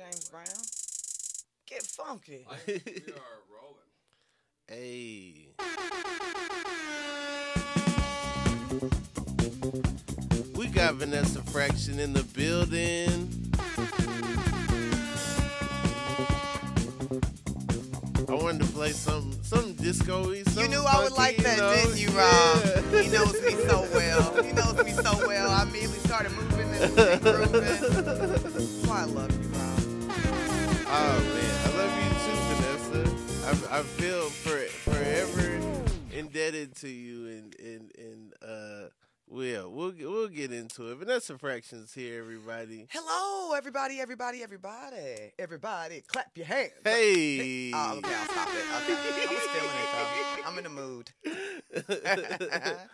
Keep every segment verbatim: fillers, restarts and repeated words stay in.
James Brown. Get funky. I, we are rolling. Hey. We got Vanessa Fraction in the building. I wanted to play some some disco-y. You knew I would like that, you know? didn't you, Rob? Yeah. He knows me so well. He knows me so well. I immediately started moving and grooving. That's why I love you, Rob. Oh man, I love you too, Vanessa. I, I feel for, forever indebted to you, and and and uh, we'll we'll we'll get into it. Vanessa Fractions here, everybody. Hello, everybody, everybody, everybody, everybody. Clap your hands. Hey. Oh, okay, I'll stop it. Okay. I was feeling it though. I'm in the mood.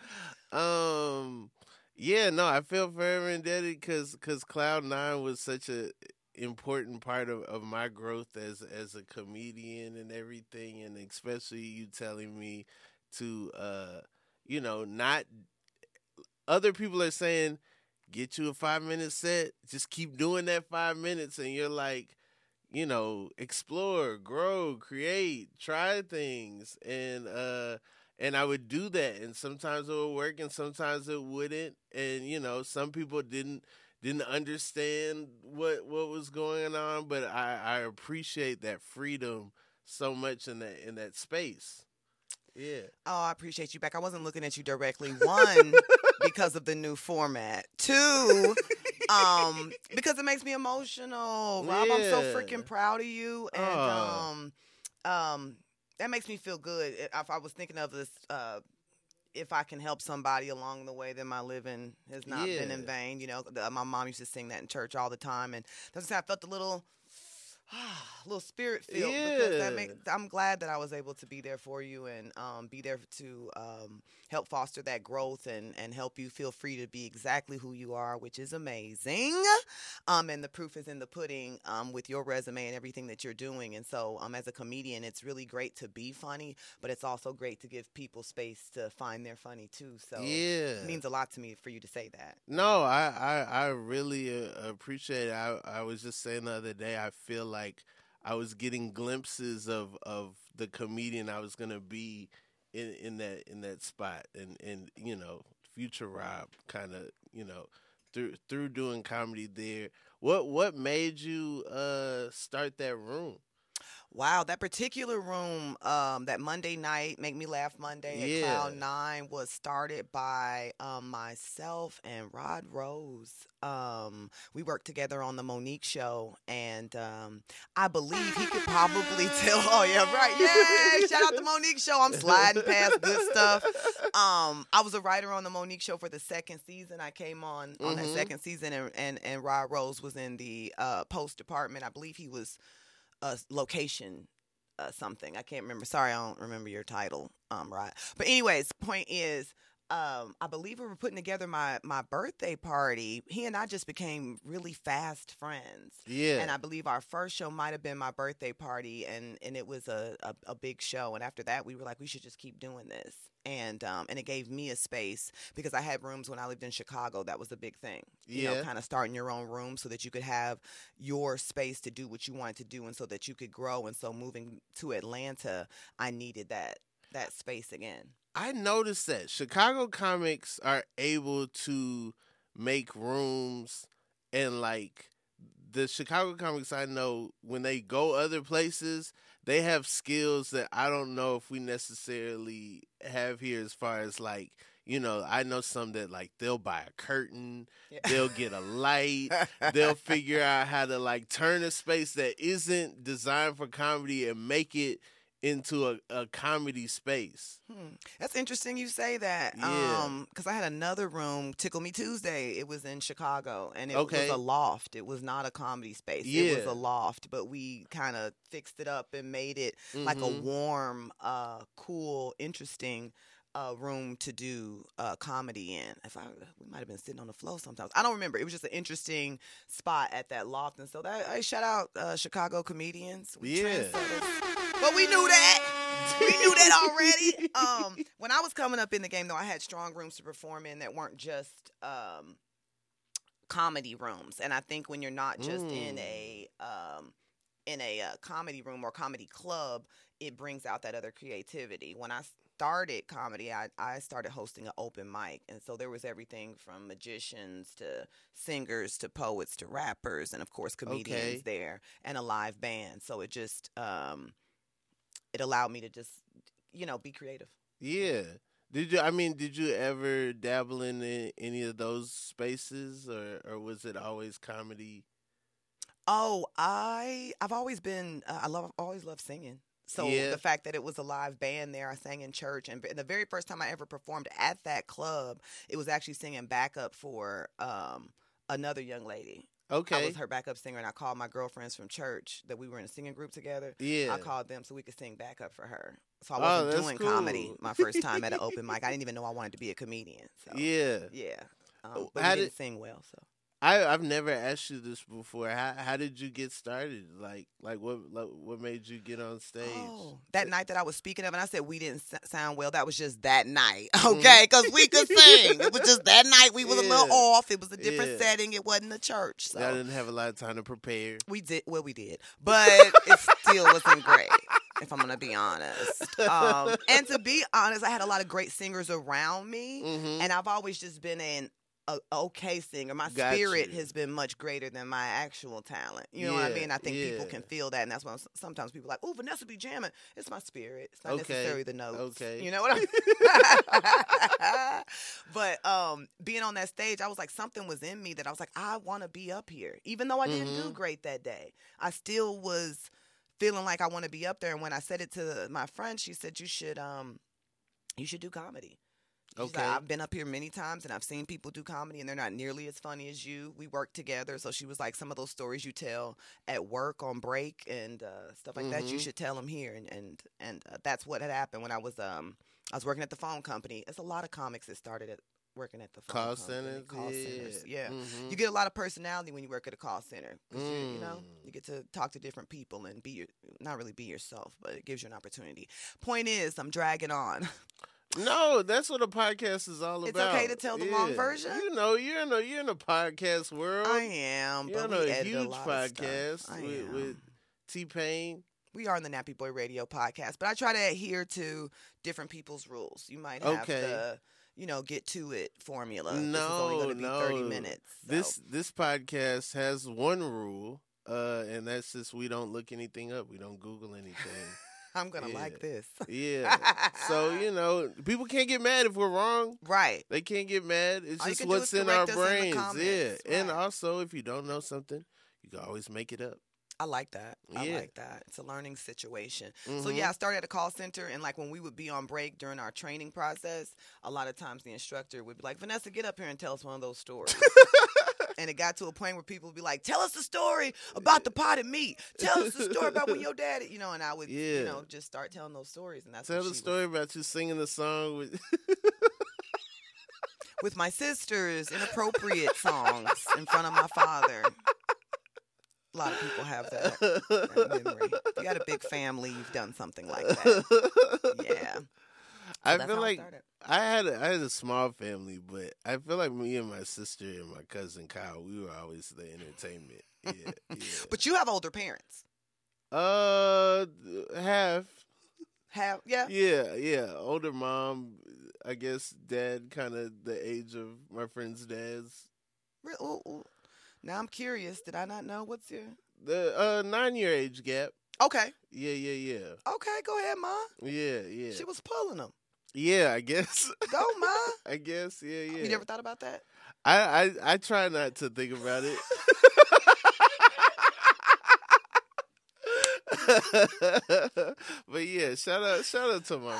um, yeah, no, I feel forever indebted because because Cloud Nine was such a important part of, of my growth as as a comedian and everything, and especially you telling me to uh you know not other people are saying get you a five minute set, just keep doing that five minutes, and you're like, you know, explore, grow, create, try things, and uh and I would do that, and sometimes it would work and sometimes it wouldn't, and you know some people didn't didn't understand what what was going on, but I, I appreciate that freedom so much in that in that space. Yeah. Oh, I appreciate you back. I wasn't looking at you directly. One, because of the new format. Two, um, because it makes me emotional. Rob, I'm so Yeah. freaking proud of you. And Aw. um, um, that makes me feel good. If I was thinking of this, uh, if I can help somebody along the way, then my living has not been in Yeah. vain. You know, the, my mom used to sing that in church all the time, and that's why I felt a little, a little spirit filled. Because that Yeah. make, I'm glad that I was able to be there for you and um, be there to um, help foster that growth and, and help you feel free to be exactly who you are, which is amazing. Um, and the proof is in the pudding um, with your resume and everything that you're doing. And so, um, as a comedian, it's really great to be funny, but it's also great to give people space to find their funny too. So Yeah. it means a lot to me for you to say that. No, I I, I really uh, appreciate it. I I was just saying the other day, I feel like I was getting glimpses of, of the comedian I was gonna be in, in that in that spot, and, and you know, future Rob kind of, you know, through through doing comedy there. What what made you uh start that room? Wow, that particular room, um, that Monday night, Make Me Laugh Monday at Yeah. Cloud Nine, was started by um, myself and Rod Rose. Um, we worked together on the Monique show, and um, I believe he could probably tell. Oh yeah, right. Yay! Shout out to Monique show. I'm sliding past good stuff. Um, I was a writer on the Monique show for the second season. I came on on that Mhm. second season, and and, and Rod Rose was in the uh, post department. I believe he was a location uh, something. I can't remember. Sorry, I don't remember your title, um, right? But anyways, point is, um, I believe we were putting together my my birthday party. He and I just became really fast friends. Yeah. And I believe our first show might have been my birthday party, and, and it was a, a, a big show. And after that, we were like, we should just keep doing this. And um, and it gave me a space because I had rooms when I lived in Chicago. That was a big thing. You Yeah. know, kind of starting your own room so that you could have your space to do what you wanted to do, and so that you could grow. And so moving to Atlanta, I needed that that space again. I noticed that Chicago comics are able to make rooms, and like the Chicago comics I know, when they go other places, they have skills that I don't know if we necessarily have here, as far as like, you know, I know some that like they'll buy a curtain, Yeah. they'll get a light, they'll figure out how to like turn a space that isn't designed for comedy and make it into a, a comedy space. Hmm. That's interesting you say that. Yeah. Um, because I had another room, Tickle Me Tuesday. It was in Chicago, and it Okay. was a loft. It was not a comedy space. It was Yeah. a loft, but we kind of fixed it up and made it like a Mhm. warm, uh, cool, interesting uh, room to do uh, comedy in. If I, we might have been sitting on the floor sometimes. I don't remember. It was just an interesting spot at that loft, and so that I shout out uh, Chicago comedians. We Yeah. trendsetters. But we knew that. We knew that already. Um, when I was coming up in the game, though, I had strong rooms to perform in that weren't just um, comedy rooms. And I think when you're not just in Mm. a um, in a uh, comedy room or comedy club, it brings out that other creativity. When I started comedy, I, I started hosting an open mic. And so there was everything from magicians to singers to poets to rappers and, of course, comedians Okay. there and a live band. So it just, um, it allowed me to just, you know, be creative. Yeah. Did you? I mean, did you ever dabble in the, any of those spaces, or, or was it always comedy? Oh, I I've always been uh, I love always loved singing. So Yeah. the fact that it was a live band there, I sang in church, and the very first time I ever performed at that club, it was actually singing backup for um, another young lady. I Okay. was her backup singer, and I called my girlfriends from church that we were in a singing group together. Yeah. I called them so we could sing backup for her. So I Oh, wasn't that's doing cool. comedy my first time at an open mic. I didn't even know I wanted to be a comedian. So Yeah. yeah, um, Oh, but how we did- didn't sing well. So I I've never asked you this before. How how did you get started? Like like what like, what made you get on stage? oh, that night that I was speaking of, and I said we didn't s- sound well. That was just that night, Mhm. okay? Because we could sing. It was just that night. We was a little Yeah. off. It was a different Yeah. setting. It wasn't a church. So I didn't have a lot of time to prepare. we did well. We did, but it still wasn't great. If I'm gonna be honest, um, and to be honest, I had a lot of great singers around me, Mm-hmm. and I've always just been an a, okay singer. My Got spirit you. has been much greater than my actual talent. You know what I Yeah, mean? I think people yeah. can feel that, and that's why s- sometimes people are like, "Oh, Vanessa be jamming." It's my spirit. It's not Okay, necessarily the notes. okay. You know what I mean? But um, being on that stage, I was like, something was in me that I was like, I want to be up here, even though I didn't do Mhm. great that day. I still was feeling like I want to be up there. And when I said it to my friend, she said, "You should um, you should do comedy." She's like, Okay. I've been up here many times and I've seen people do comedy and they're not nearly as funny as you. We work together. So she was like, some of those stories you tell at work on break and uh, stuff like that, you Mhm. should tell them here. And and, and uh, that's what had happened when I was um I was working at the phone company. It's a lot of comics that started at working at the phone Call company. centers. Call yeah. centers. Yeah. Mhm. You get a lot of personality when you work at a call center because you you know Mm. you get to talk to different people and be your not really be yourself, but it gives you an opportunity. Point is, I'm dragging on. No, that's what a podcast is all It's about. okay to tell the long Yeah. version? You know, you're in a you're in a podcast world. I am, You're but on we a edit a huge lot of podcast stuff. I with, am. with T Pain. We are in the Nappy Boy Radio podcast, but I try to adhere to different people's rules. You might have Okay. the, you know, get to it formula. This is only No, going to be no. thirty minutes. So. This this podcast has one rule, uh, and that's just we don't look anything up. We don't Google anything. I'm going to Yeah. like this. Yeah. So, you know, people can't get mad if we're wrong. Right. They can't get mad. It's All you just can do what's is in our correct us in the brains. yeah. comments. And Right. also, if you don't know something, you can always make it up. I like that. I Yeah. like that. It's a learning situation. So Mhm. yeah, I started at a call center, and like when we would be on break during our training process, a lot of times the instructor would be like, "Vanessa, get up here and tell us one of those stories." And it got to a point where people would be like, "Tell us the story about the potted meat. Tell us the story about when your daddy," you know. And I would, Yeah. you know, just start telling those stories, and that's Tell what the she story about you singing the song with. was, with my sisters, inappropriate songs in front of my father. A lot of people have that, that memory. If you got a big family, you've done something like that. Yeah. So I that's feel how like I started. I had a, I had a small family, but I feel like me and my sister and my cousin Kyle, we were always the entertainment. Yeah, yeah. But you have older parents. uh, half. Have yeah. Yeah, yeah. Older mom, I guess. Dad, kind of the age of my friends' dads. Re- ooh, ooh. Now I'm curious. Did I not know? What's your The uh nine year age gap. okay? Yeah, yeah, yeah. Okay, go ahead, Ma. Yeah, yeah. She was pulling them. Yeah, I guess. Go, Ma. I guess. Yeah, yeah. You never thought about that? I, I I try not to think about it. But yeah, shout out shout out to my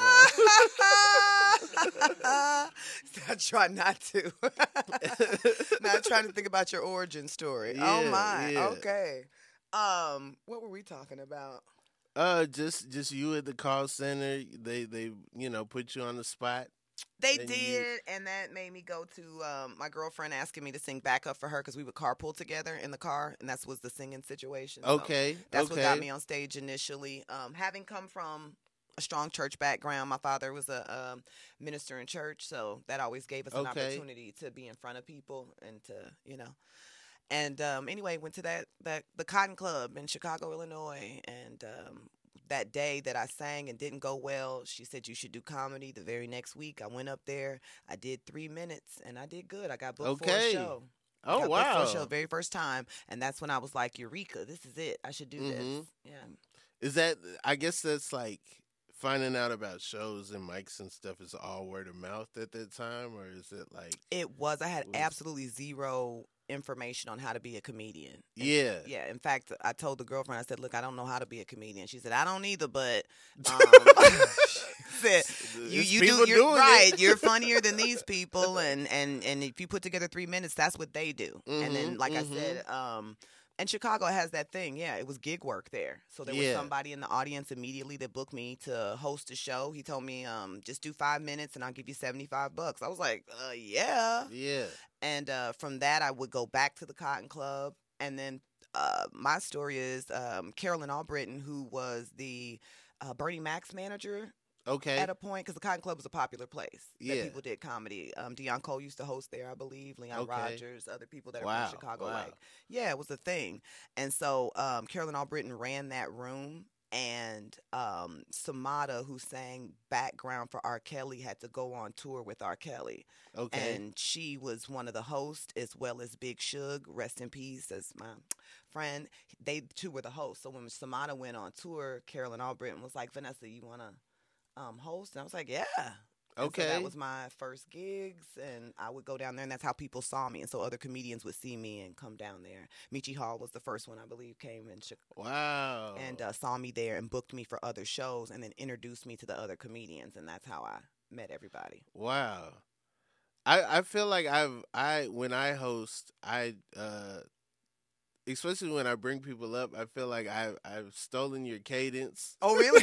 mom. I try not to. Not trying to think about your origin story. oh Yeah, my. yeah. Okay. Um, what were we talking about? Uh just just you at the call center. They they you know put you on the spot. They And you- did, and that made me go to um, my girlfriend asking me to sing backup for her because we would carpool together in the car, and that was the singing situation. So Okay. that's okay. what got me on stage initially. Um, having come from a strong church background, my father was a um, minister in church, so that always gave us an Okay. opportunity to be in front of people and to, you know. And um, anyway, went to that that the Cotton Club in Chicago, Illinois, and um, that day that I sang and didn't go well, she said you should do comedy. The very next week, I went up there. I did three minutes, and I did good. I got booked for a Okay. show. Oh, Got booked for a show wow. the very first time, and that's when I was like, Eureka, this is it. I should do hmm this. Yeah. Is that, I guess that's like finding out about shows and mics and stuff is all word of mouth at that time, or is it like, It was. I had was, absolutely zero information on how to be a comedian. And yeah. yeah, in fact, I told the girlfriend, I said, look, I don't know how to be a comedian. She said, I don't either, but um, she said, you, It's you people do, you're doing right. it. You're funnier than these people. And, and, and if you put together three minutes, that's what they do. hmm And then, like hmm I said, um, and Chicago has that thing. Yeah, it was gig work there. So there was Yeah. somebody in the audience immediately that booked me to host a show. He told me, um, just do five minutes and I'll give you seventy-five bucks. I was like, uh, yeah. Yeah. And uh, from that, I would go back to the Cotton Club. And then uh, my story is um, Carolyn Albritton, who was the uh, Bernie Mac's manager Okay. at a point, because the Cotton Club was a popular place Yeah. that people did comedy. Um, Deion Cole used to host there, I believe. Leon Okay. Rogers, other people that are Wow. from Chicago. Wow. Like, yeah, it was a thing. And so um, Carolyn Albritton ran that room. And um, Samada, who sang background for R. Kelly, had to go on tour with R. Kelly. Okay. And she was one of the hosts, as well as Big Suge, rest in peace, as my friend. They two were the hosts. So when Samada went on tour, Carolyn Albritton was like, Vanessa, you want to um, host? And I was like, yeah. And Okay. so that was my first gigs, and I would go down there, and that's how people saw me. And so other comedians would see me and come down there. Michi Hall was the first one, I believe, came in Chicago. Wow. And uh, saw me there and booked me for other shows, and then introduced me to the other comedians, and that's how I met everybody. Wow. I I feel like I've I when I host I uh especially when I bring people up, I feel like I I've stolen your cadence. Oh, really?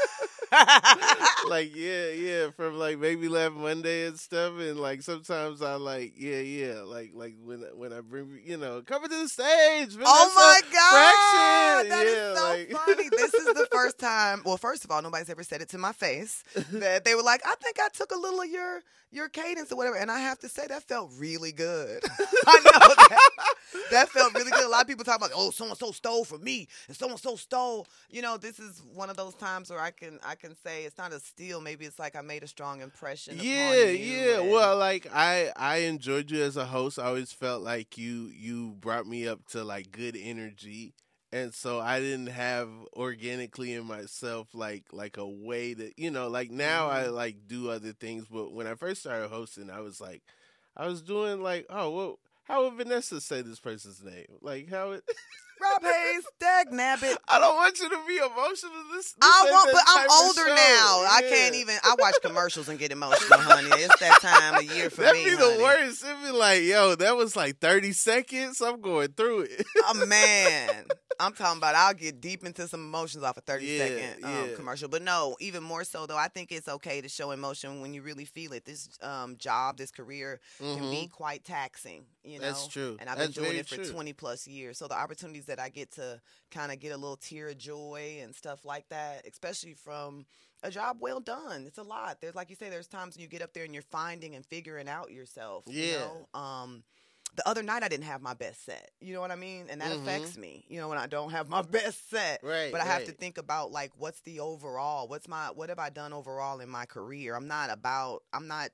Like yeah, yeah, from like maybe last Monday and stuff, and like sometimes I like yeah, yeah, like like when when I bring you know coming to the stage. Vanessa Oh my God, Fraction. that is Yeah, so like- funny. This is the first time. Well, first of all, nobody's ever said it to my face. That they were like, I think I took a little of your your cadence or whatever, and I have to say that felt really good. I know that that felt really good. A lot of people talk about, oh, so and so stole from me, and so and so stole. You know, this is one of those times where I can I can say it's not a steal. Maybe it's like I made a strong impression. Yeah, upon you, yeah. and- Well, like I, I enjoyed you as a host. I always felt like you, you brought me up to like good energy, and so I didn't have organically in myself like like a way to, you know, like now I Mhm. like do other things. But when I first started hosting, I was like, I was doing like, oh, well, how would Vanessa say this person's name? Like how it. Rob Hayes, dag nabbit. I don't want you to be emotional. This, this I ain't won't, that but I'm type of older show. now. I Yeah. can't even. I watch commercials and get emotional, honey. It's that time of year for That'd me. be honey. the worst. It'd be like, yo, that was like thirty seconds. I'm going through it. Oh man, I'm talking about. I'll get deep into some emotions off a thirty Yeah, second um, yeah. commercial. But no, even more so though. I think it's okay to show emotion when you really feel it. This um, job, this career can be quite taxing. You know, Mm-hmm. That's true. And I've That's been doing very it for true. twenty plus years. So the opportunities that I get to kind of get a little tear of joy and stuff like that, especially from a job well done. It's a lot. There's, like you say, there's times when you get up there and you're finding and figuring out yourself. You Yeah. know? Um, the other night I didn't have my best set. You know what I mean? And that Mhm. affects me, you know, when I don't have my best set. Right. But I have to right. think about like what's the overall? What's my what have I done overall in my career? I'm not about I'm not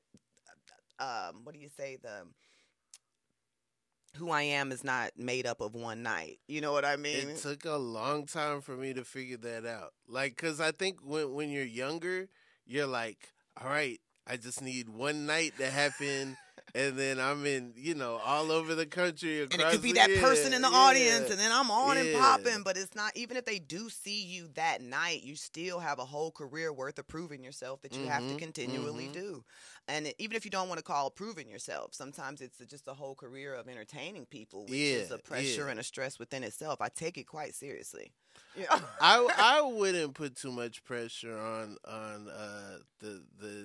um what do you say the who I am is not made up of one night. You know what I mean? It took a long time for me to figure that out. Like, cause I think when when you're younger, you're like, all right, I just need one night to happen. And then I'm in, you know, all over the country. And Across it could be the, that yeah, person in the yeah, audience, and then I'm on and yeah. popping. But it's not, even if they do see you that night, you still have a whole career worth of proving yourself that you have to Mhm, continually mhm. do. And it, even if you don't want to call proving yourself, sometimes it's just a whole career of entertaining people, which is Yeah, a pressure yeah. and a stress within itself. I take it quite seriously. Yeah. I I wouldn't put too much pressure on on uh, the the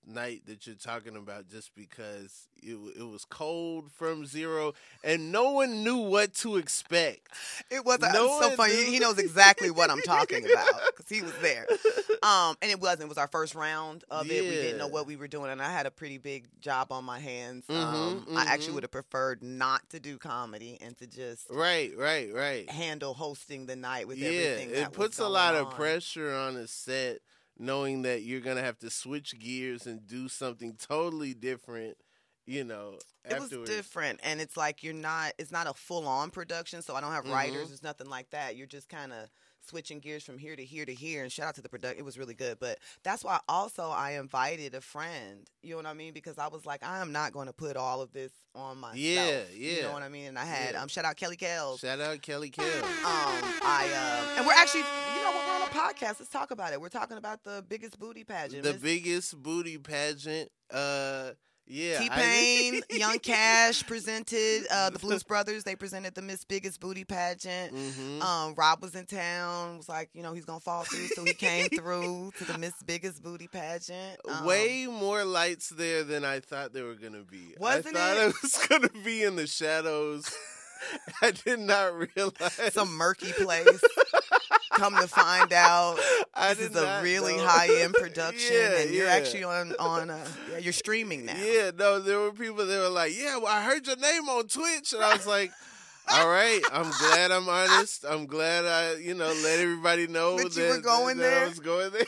night that you're talking about just because it, it was cold from zero and no one knew what to expect. It was no uh, so funny. Knew. He knows exactly what I'm talking about because he was there. Um, and it wasn't. It was our first round of yeah. it. We didn't know what we were doing, and I had a pretty big job on my hands. Mm-hmm, um, mm-hmm. I actually would have preferred not to do comedy and to just right, right, right handle hosting the night with yeah, everything. That it puts was a lot on. of pressure on a set, knowing that you're gonna have to switch gears and do something totally different. You know, afterwards. It was different, and it's like you're not. It's not a full on production, so I don't have mm-hmm. writers. There's nothing like that. You're just kind of switching gears from here to here to here. And shout out to the production; it was really good. But that's why also I invited a friend. You know what I mean? Because I was like, I am not going to put all of this on myself. Yeah, yeah. You know what I mean? And I had yeah. um shout out Kelly Kells. Shout out Kelly Kells. Um, I uh, and we're actually, you know, we're on a podcast. Let's talk about it. We're talking about the biggest booty pageant. The Miss- biggest booty pageant. Uh. Yeah, T-Pain, Young Cash presented uh, the Blues Brothers. They presented the Miss Biggest Booty pageant. Mm-hmm. Um, Rob was in town. Was like, you know, he's gonna fall through, so he came through to the Miss Biggest Booty pageant. Um, Way more lights there than I thought there were gonna be. Wasn't I thought it? it was gonna be in the shadows. I did not realize some murky place. Come to find out, I this is a really know. high end production, yeah, and you're yeah. actually on on uh, yeah, you're streaming now. Yeah, no, there were people that were like, "Yeah, well, I heard your name on Twitch," and I was like, "All right, I'm glad I'm honest. I'm glad I, you know, let everybody know that, that you were going that, there. That I was going there."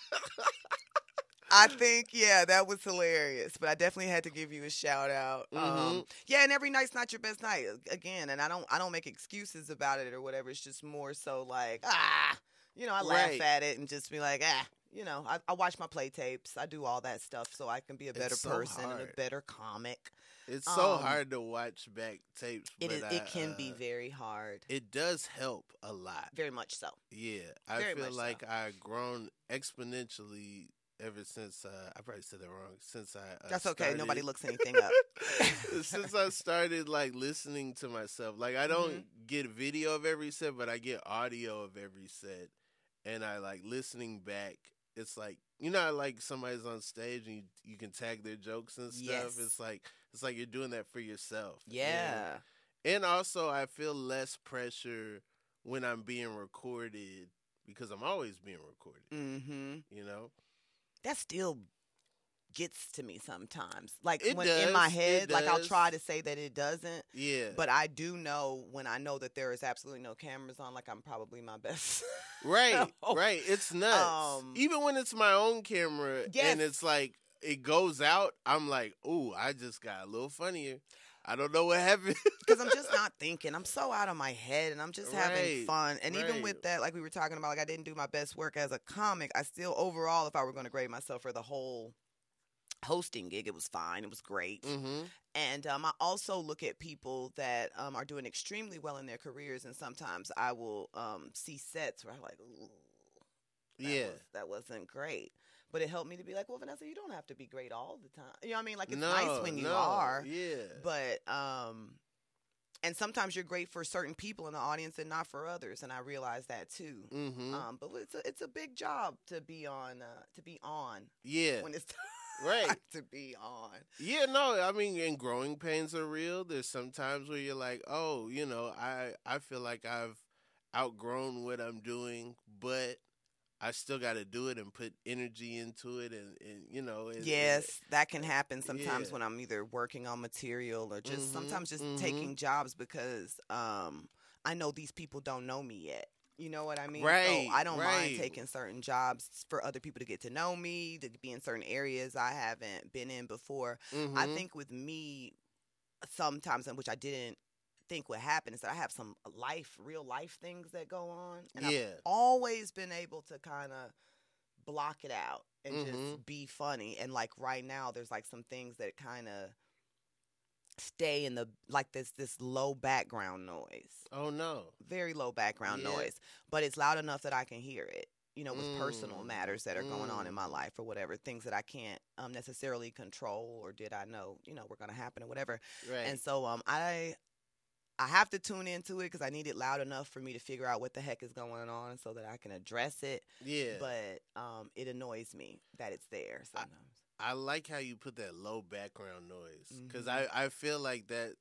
I think, yeah, that was hilarious. But I definitely had to give you a shout out. Mm-hmm. Um, yeah, and every night's not your best night again. And I don't, I don't make excuses about it or whatever. It's just more so like, ah, you know, I laugh right. at it and just be like, ah, you know, I, I watch my play tapes. I do all that stuff so I can be a better it's so person hard. and a better comic. It's so um, hard to watch back tapes. It but is. I, It can uh, be very hard. It does help a lot. Very much so. Yeah, I very feel like so. I've grown exponentially. Ever since uh, I probably said that wrong. Since I uh, that's okay. started, Nobody looks anything up. Since I started like listening to myself, like I don't mm-hmm. get video of every set, but I get audio of every set, and I like listening back. It's like you know, like somebody's on stage and you, you can tag their jokes and stuff. Yes. It's like it's like you're doing that for yourself. Yeah. And, and also, I feel less pressure when I'm being recorded because I'm always being recorded. Mm-hmm. You know. That still gets to me sometimes. Like it when does, in my head, like I'll does. try to say that it doesn't. Yeah. But I do know when I know that there is absolutely no cameras on, like I'm probably my best. Right, right. It's nuts. Um, Even when it's my own camera yes. and it's like it goes out, I'm like, ooh, I just got a little funnier. I don't know what happened. Because I'm just not thinking. I'm so out of my head, and I'm just right, having fun. And right. even with that, like we were talking about, like I didn't do my best work as a comic. I still, overall, if I were going to grade myself for the whole hosting gig, it was fine. It was great. Mm-hmm. And um, I also look at people that um, are doing extremely well in their careers, and sometimes I will um, see sets where I'm like, ooh, that yeah, was, that wasn't great. But it helped me to be like, well, Vanessa, you don't have to be great all the time. You know what I mean? Like, it's no, nice when you no, are. Yeah. But, um, and sometimes you're great for certain people in the audience and not for others. And I realize that too. Mm-hmm. Um, but it's a, it's a big job to be on, uh, to be on. Yeah. When it's right. to be on. Yeah, no, I mean, and growing pains are real. There's some times where you're like, oh, you know, I, I feel like I've outgrown what I'm doing, but I still got to do it and put energy into it, and, and you know. And, yes, and, that can happen sometimes yeah. when I'm either working on material or just mm-hmm, sometimes just mm-hmm. taking jobs because um, I know these people don't know me yet. You know what I mean? Right. So I don't right. mind taking certain jobs for other people to get to know me, to be in certain areas I haven't been in before. Mm-hmm. I think with me, sometimes, which I didn't think would happen, is that I have some life, real life things that go on. And yeah. I've always been able to kind of block it out and mm-hmm. just be funny. And like right now, there's like some things that kind of stay in the, like this, this low background noise. Oh no. Very low background yeah. noise, but it's loud enough that I can hear it. You know, with mm. personal matters that are going mm. on in my life or whatever, things that I can't um, necessarily control or did I know, you know, were going to happen or whatever. Right. And so um, I I have to tune into it because I need it loud enough for me to figure out what the heck is going on so that I can address it. Yeah. But um, it annoys me that it's there sometimes. I like how you put that low background noise because Mhm. I, I feel like that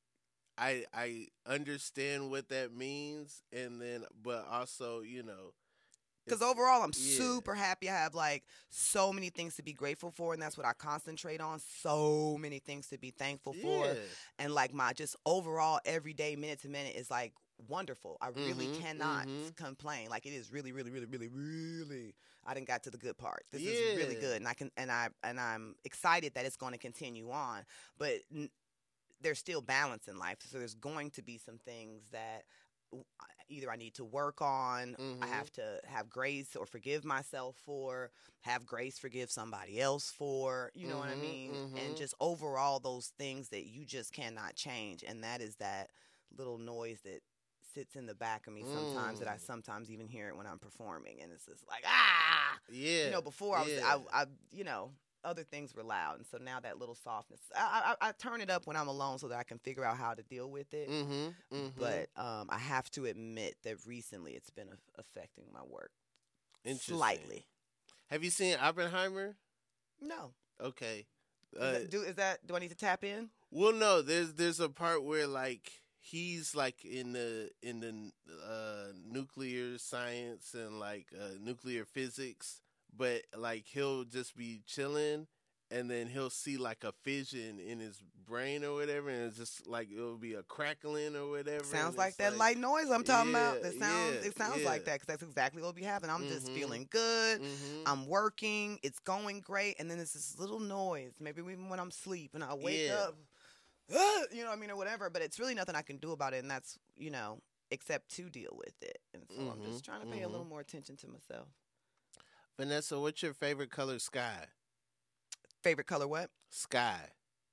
I I understand what that means, and then but also you know Because it's overall, I'm yeah super happy. I have like so many things to be grateful for, and that's what I concentrate on. So many things to be thankful for, yeah and like my just overall everyday minute to minute is like wonderful. I really mhm cannot mhm complain. Like it is really, really, really, really, really. I didn't got to the good part. This is really yeah good, and I can and I and I'm excited that it's going to continue on. But n- there's still balance in life. So there's going to be some things that either I need to work on, I mhm have to have grace or forgive myself for, have grace forgive somebody else for, you know what I mhm mean? And mhm just overall those things that you just cannot change. And that is that little noise that sits in the back of me sometimes that I mm. sometimes even hear it when I'm performing. And it's just like, ah, you yeah know, before I was, yeah I, I you know, other things were loud, and so now that little softness, I, I, I turn it up when I'm alone so that I can figure out how to deal with it. mhm mhm But um, I have to admit that recently it's been a- affecting my work interesting. slightly. Have you seen Oppenheimer? No, Okay. is Uh, that, do is that do I need to tap in? well, no. There's there's a part where like he's like in the in the uh, nuclear science and like uh, nuclear physics, but like he'll just be chilling, and then he'll see like a fission in his brain or whatever, and it's just like it'll be a crackling or whatever, and Sounds like it's that like light noise I'm talking yeah, about. That sounds yeah, it sounds yeah. like that because that's exactly what will be happening. I'm just Mhm. feeling good. Mhm. I'm working. It's going great, and then there's this little noise. Maybe even when I'm asleep and I wake Yeah. up, you know what I mean, or whatever. But it's really nothing I can do about it, and that's you know except to deal with it. And so I'm Mhm. just trying to pay a little Mhm. more attention to myself. Vanessa, what's your favorite color? Sky. Favorite color? What? Sky.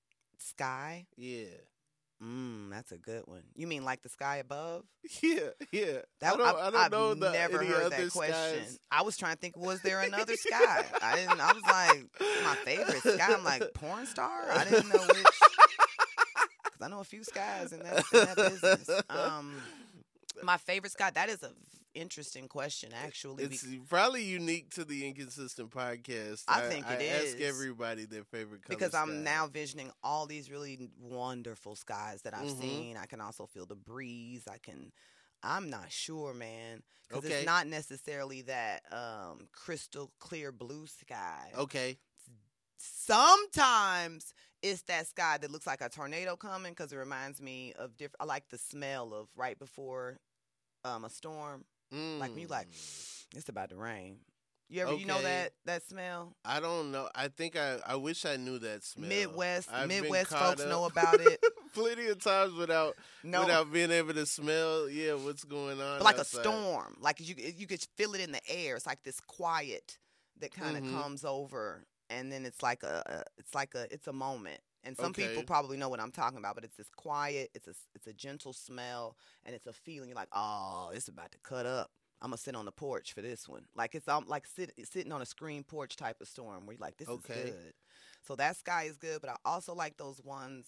Sky. Yeah. Mm, that's a good one. You mean like the sky above? Yeah, yeah. I That don't I've, I don't I've know the never any heard that other question. skies. I was trying to think, was there another sky? I didn't. I was like, my favorite sky. I'm like porn star. I didn't know which because I know a few skies in that in that business. Um, my favorite sky. That is a v- interesting question, actually. It's Be- probably unique to the Inconsistent podcast. I I, think I it ask is. everybody their favorite color Because sky. I'm now visioning all these really wonderful skies that I've Mm-hmm. seen. I can also feel the breeze. I can. I'm not sure, man, because it's Okay. not necessarily that um, crystal clear blue sky. Okay. Sometimes it's that sky that looks like a tornado coming because it reminds me of different. I like the smell of right before um, a storm. Mm. Like when you like, it's about to rain. You ever you know Okay. that that smell? I don't know. I think I I wish I knew that smell. Midwest I've been Midwest caught folks up know about it. plenty of times without No, without being able to smell. Yeah, what's going on? but like outside. a storm, like you you could feel it in the air. It's like this quiet that kind of Mhm. comes over, and then it's like a, a it's like a it's a moment. And some Okay. people probably know what I'm talking about, but it's this quiet, it's a it's a gentle smell, and it's a feeling. You're like, oh, it's about to cut up. I'm gonna sit on the porch for this one. Like it's um like sit, sitting on a screen porch type of storm where you're like, this Okay. is good. So that sky is good, but I also like those ones.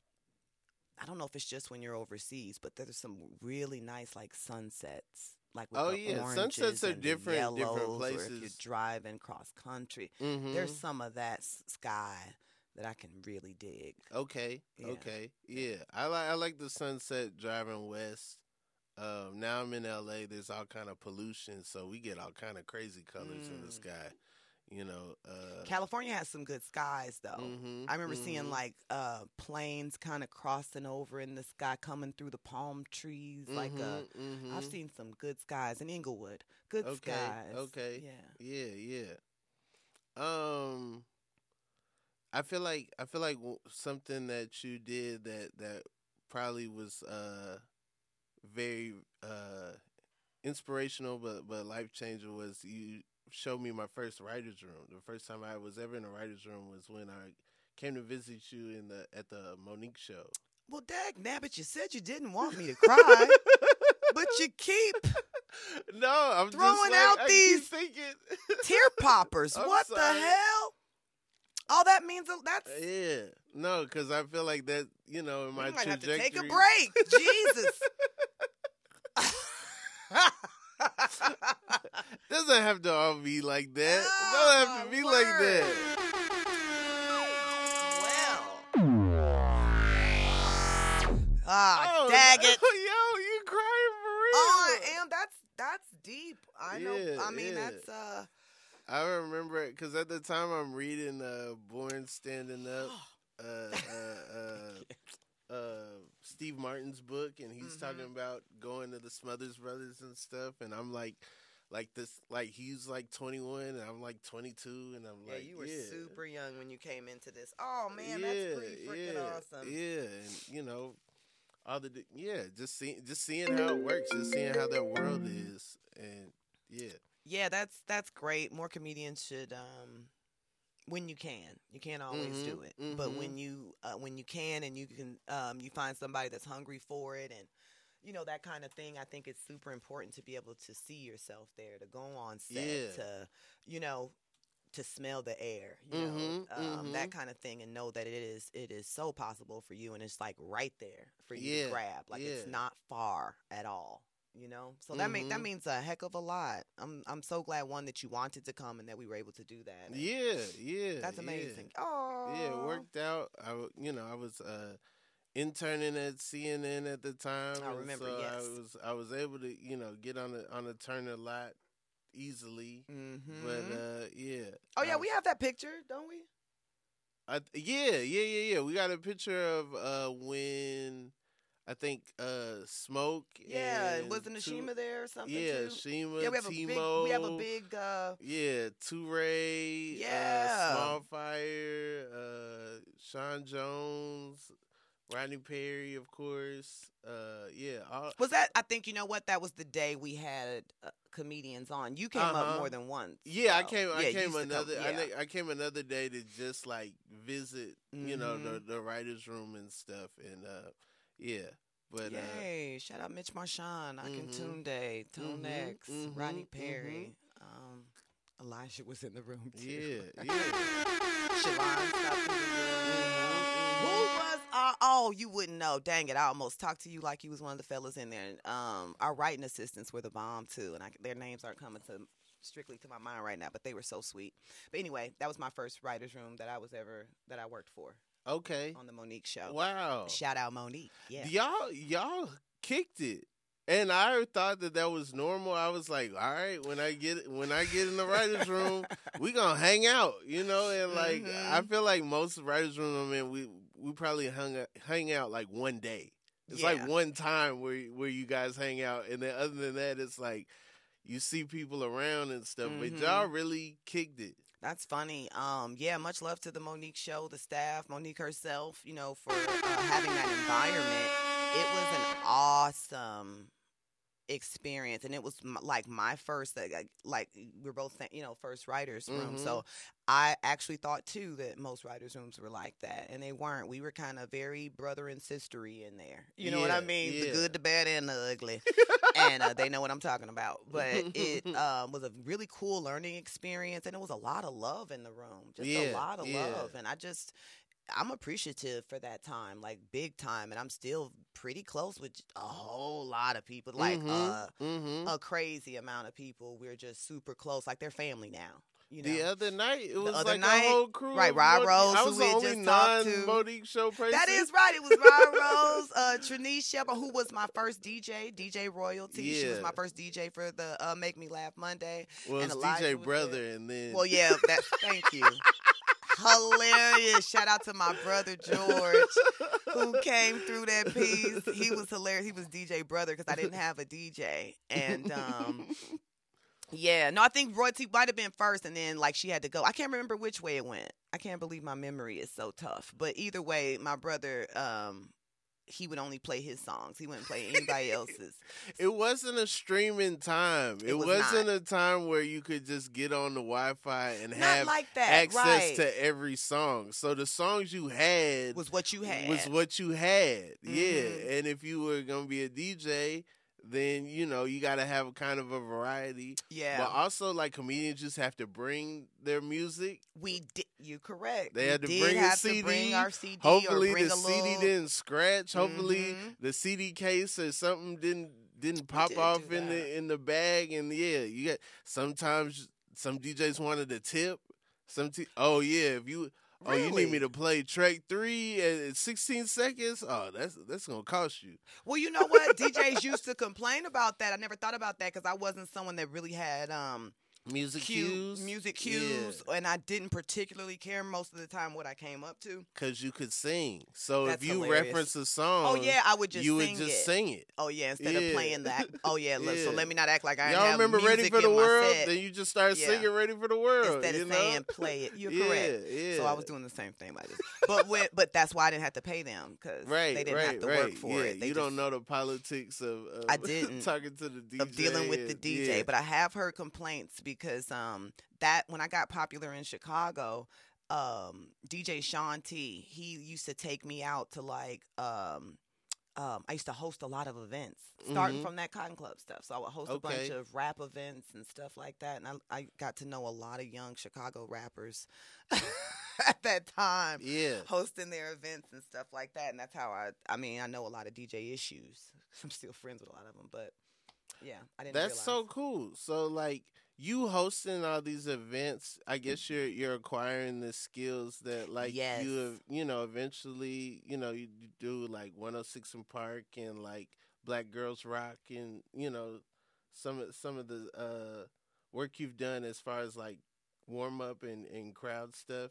I don't know if it's just when you're overseas, but there's some really nice like sunsets, like with Oh the yeah, oranges sunsets are and the different, different yellows, or if you're places. driving cross country. Mm-hmm. There's some of that s- sky that I can really dig. Okay. Yeah. Okay. Yeah, I like I like the sunset driving west. Um, now I'm in L A. There's all kind of pollution, so we get all kind of crazy colors in the Mm. sky. You know. Uh, California has some good skies though. mm-hmm, I remember mm-hmm. seeing like uh planes kind of crossing over in the sky, coming through the palm trees. Mm-hmm, Like uh, mm-hmm. I've seen some good skies in Inglewood. Good Okay. skies. Okay. Yeah. Yeah. Yeah. Um. I feel like I feel like w- something that you did that that probably was uh very uh inspirational but but life changing was you showed me my first writer's room. The first time I was ever in a writer's room was when I came to visit you in the at the Monique show. Well, dag nabbit, you said you didn't want me to cry, but you keep No, I'm throwing just like, out I these keep thinking tear poppers. I'm What sorry. the hell? All that means that's Yeah, no, because I feel like that, you know, in we my might have to trajectory. take a break. Jesus. Doesn't have to all be like that. Oh, Don't have my to be word. like that. Ah, Oh, dag it. yo, you crying for real? Oh, I am. That's that's deep. I know. Yeah, I mean, yeah. that's uh. I remember it because at the time I'm reading uh, Born Standing Up, uh, uh, uh, uh, Steve Martin's book, and he's mm-hmm. talking about going to the Smothers Brothers and stuff, and I'm like, like this, like he's like twenty-one, and I'm like twenty-two, and I'm yeah, like, you were yeah. super young when you came into this. Oh man, yeah, that's pretty freaking yeah, awesome. Yeah, and you know, all the yeah, just seeing, just seeing how it works, just seeing how that world is, and yeah. Yeah, that's that's great. More comedians should, um, when you can. You can't always mm-hmm, do it, mm-hmm. but when you uh, when you can and you can, um, you find somebody that's hungry for it, and you know that kind of thing. I think it's super important to be able to see yourself there, to go on set, Yeah. to you know, to smell the air, you mm-hmm, know, um, mm-hmm. that kind of thing, and know that it is it is so possible for you, and it's like right there for you Yeah, to grab. Like yeah. it's not far at all. You know, so that mm-hmm. mean that means a heck of a lot. I'm I'm so glad one that you wanted to come and that we were able to do that. And Yeah, yeah, that's yeah. amazing. Oh, Yeah, it worked out. I, w- you know, I was uh, interning at C N N at the time. I and remember, So yes. I was I was able to you know get on the on the Turner lot easily. Mm-hmm. But uh, yeah. Oh yeah, I, we have that picture, don't we? I, yeah, yeah, yeah, yeah. We got a picture of uh, when. I think uh, Smoke. Yeah, and wasn't Tu- Ashima there or something Yeah, too? Shima, Yeah, we have a Timo. big we have a big uh Yeah, Toure. Yeah. Uh, Small Fire. Uh, Sean Jones. Rodney Perry, of course. Uh, yeah. All, was that I think you know what that was the day we had uh, comedians on. You came Uh-huh. up more than once. yeah, I so- came. I yeah, you came used to come- another. I, yeah. think I came another day to just like visit. You know the Mhm. the writers' room and stuff. And uh, yeah. But uh, Yay! Shout out Mitch Marchand, I Can Mhm. Tune Day, Tone Mhm, X, mhm, Rodney Perry. Um, Elijah was in the room too. yeah, yeah. Siobhan stopped in the room. Mhm, Who mhm. was our? Oh, you wouldn't know. Dang it! I almost talked to you like you was one of the fellas in there. Um, our writing assistants were the bomb too, and I, their names aren't coming to strictly to my mind right now, but they were so sweet. But anyway, that was my first writers' room that I was ever that I worked for Okay. on the Monique show. Wow. Shout out Monique. Yeah. Y'all, y'all kicked it, and I thought that that was normal. I was like, all right, when I get when I get in the writers' room, we gonna hang out, you know. And like, Mhm. I feel like most writers' room, I mean, we we probably hung out, hang out like one day. It's Yeah. like one time where where you guys hang out, and then other than that, it's like you see people around and stuff. Mhm. But y'all really kicked it. That's funny. Um, yeah, much love to the Monique show, the staff, Monique herself, you know, for uh, having that environment. It was an awesome experience, and it was m- like my first, like, like- like we're both, saying, you know, first writers room. Mhm. So I actually thought too that most writers rooms were like that, and they weren't. We were kind of very brother and sistery in there. You know what I Yeah, mean? The yeah. good, the bad, and the ugly. and uh, they know what I'm talking about. But it um, was a really cool learning experience, and it was a lot of love in the room, just a Yeah, lot of yeah. love. And I just, I'm appreciative for that time, like big time, and I'm still pretty close with a whole lot of people, like Mhm, uh, mhm. a crazy amount of people. We're just super close, like they're family now. You know, The other night, it was other like night, a whole crew. right, of Rob Monique- Rose, I who was we the had only just talked to. non-Monique show person. that is right. It was Rod Rose, uh, Trinice Shepard, who was my first D J, D J Royalty. She was Yeah. my first D J for the uh, Make Me Laugh Monday. Well, and it's Elijah D J was Brother, there. and then Well, yeah, that. Thank you. Hilarious. Shout out to my brother George, who came through that piece. He was hilarious. He was D J Brother because I didn't have a D J, and um, yeah, no, I think Royalty might have been first, and then like she had to go. I can't remember which way it went. I can't believe my memory is so tough. But either way, my brother, um, he would only play his songs. He wouldn't play anybody else's. it wasn't a streaming time. It, It was wasn't not. a time where you could just get on the Wi-Fi and Not have like that, access right? to every song. So the songs you had Was what you had. was what you had. Mhm. Yeah, and if you were gonna be a D J, then you know you got to have a kind of a variety. Yeah. But also, like comedians just have to bring their music. We did. You correct. They we had to did bring a have C D. to bring our C D. Hopefully, or bring the a C D little, didn't scratch. Hopefully, Mhm. the C D case or something didn't didn't pop did off do in that. the in the bag. And yeah, you get sometimes some D Js wanted a tip. Some t- oh yeah, if you Oh, you need me to play track three at sixteen seconds? Oh, that's that's gonna cost you. Well, you know what? D Js used to complain about that. I never thought about that because I wasn't someone that really had um music cue, cues, music cues, yeah. and I didn't particularly care most of the time what I came up to. Cause you could sing, so That's if you hilarious. reference a song, oh yeah, I would just you sing would just it. sing it. Oh yeah, instead yeah. of playing that. Oh yeah, look. yeah. So let me not act like I Y'all have remember music Ready for the in my World? set. Then you just start Yeah. singing Ready for the World Instead you of know? saying play it. You're yeah, correct. Yeah. So I was doing the same thing like this. But when, but that's why I didn't have to pay them because right, they didn't right, have to right. work for yeah. it. They you just, don't know the politics of, of I didn't talking to the D J of dealing with and, the D J. Yeah. But I have heard complaints because um that when I got popular in Chicago, um D J Sean T, he used to take me out to like um Um, I used to host a lot of events, starting Mhm. from that Cotton Club stuff. So I would host Okay. a bunch of rap events and stuff like that. And I, I got to know a lot of young Chicago rappers at that time, Yeah. hosting their events and stuff like that. And that's how I, I mean, I know a lot of D J issues. I'm still friends with a lot of them, but yeah, I didn't That's realize. so cool. So like you hosting all these events, I guess you're you're acquiring the skills that like Yes. you have, you know, eventually, you know, you do like one oh six in Park and like Black Girls Rock and, you know, some of some of the uh work you've done as far as like warm up and, and crowd stuff.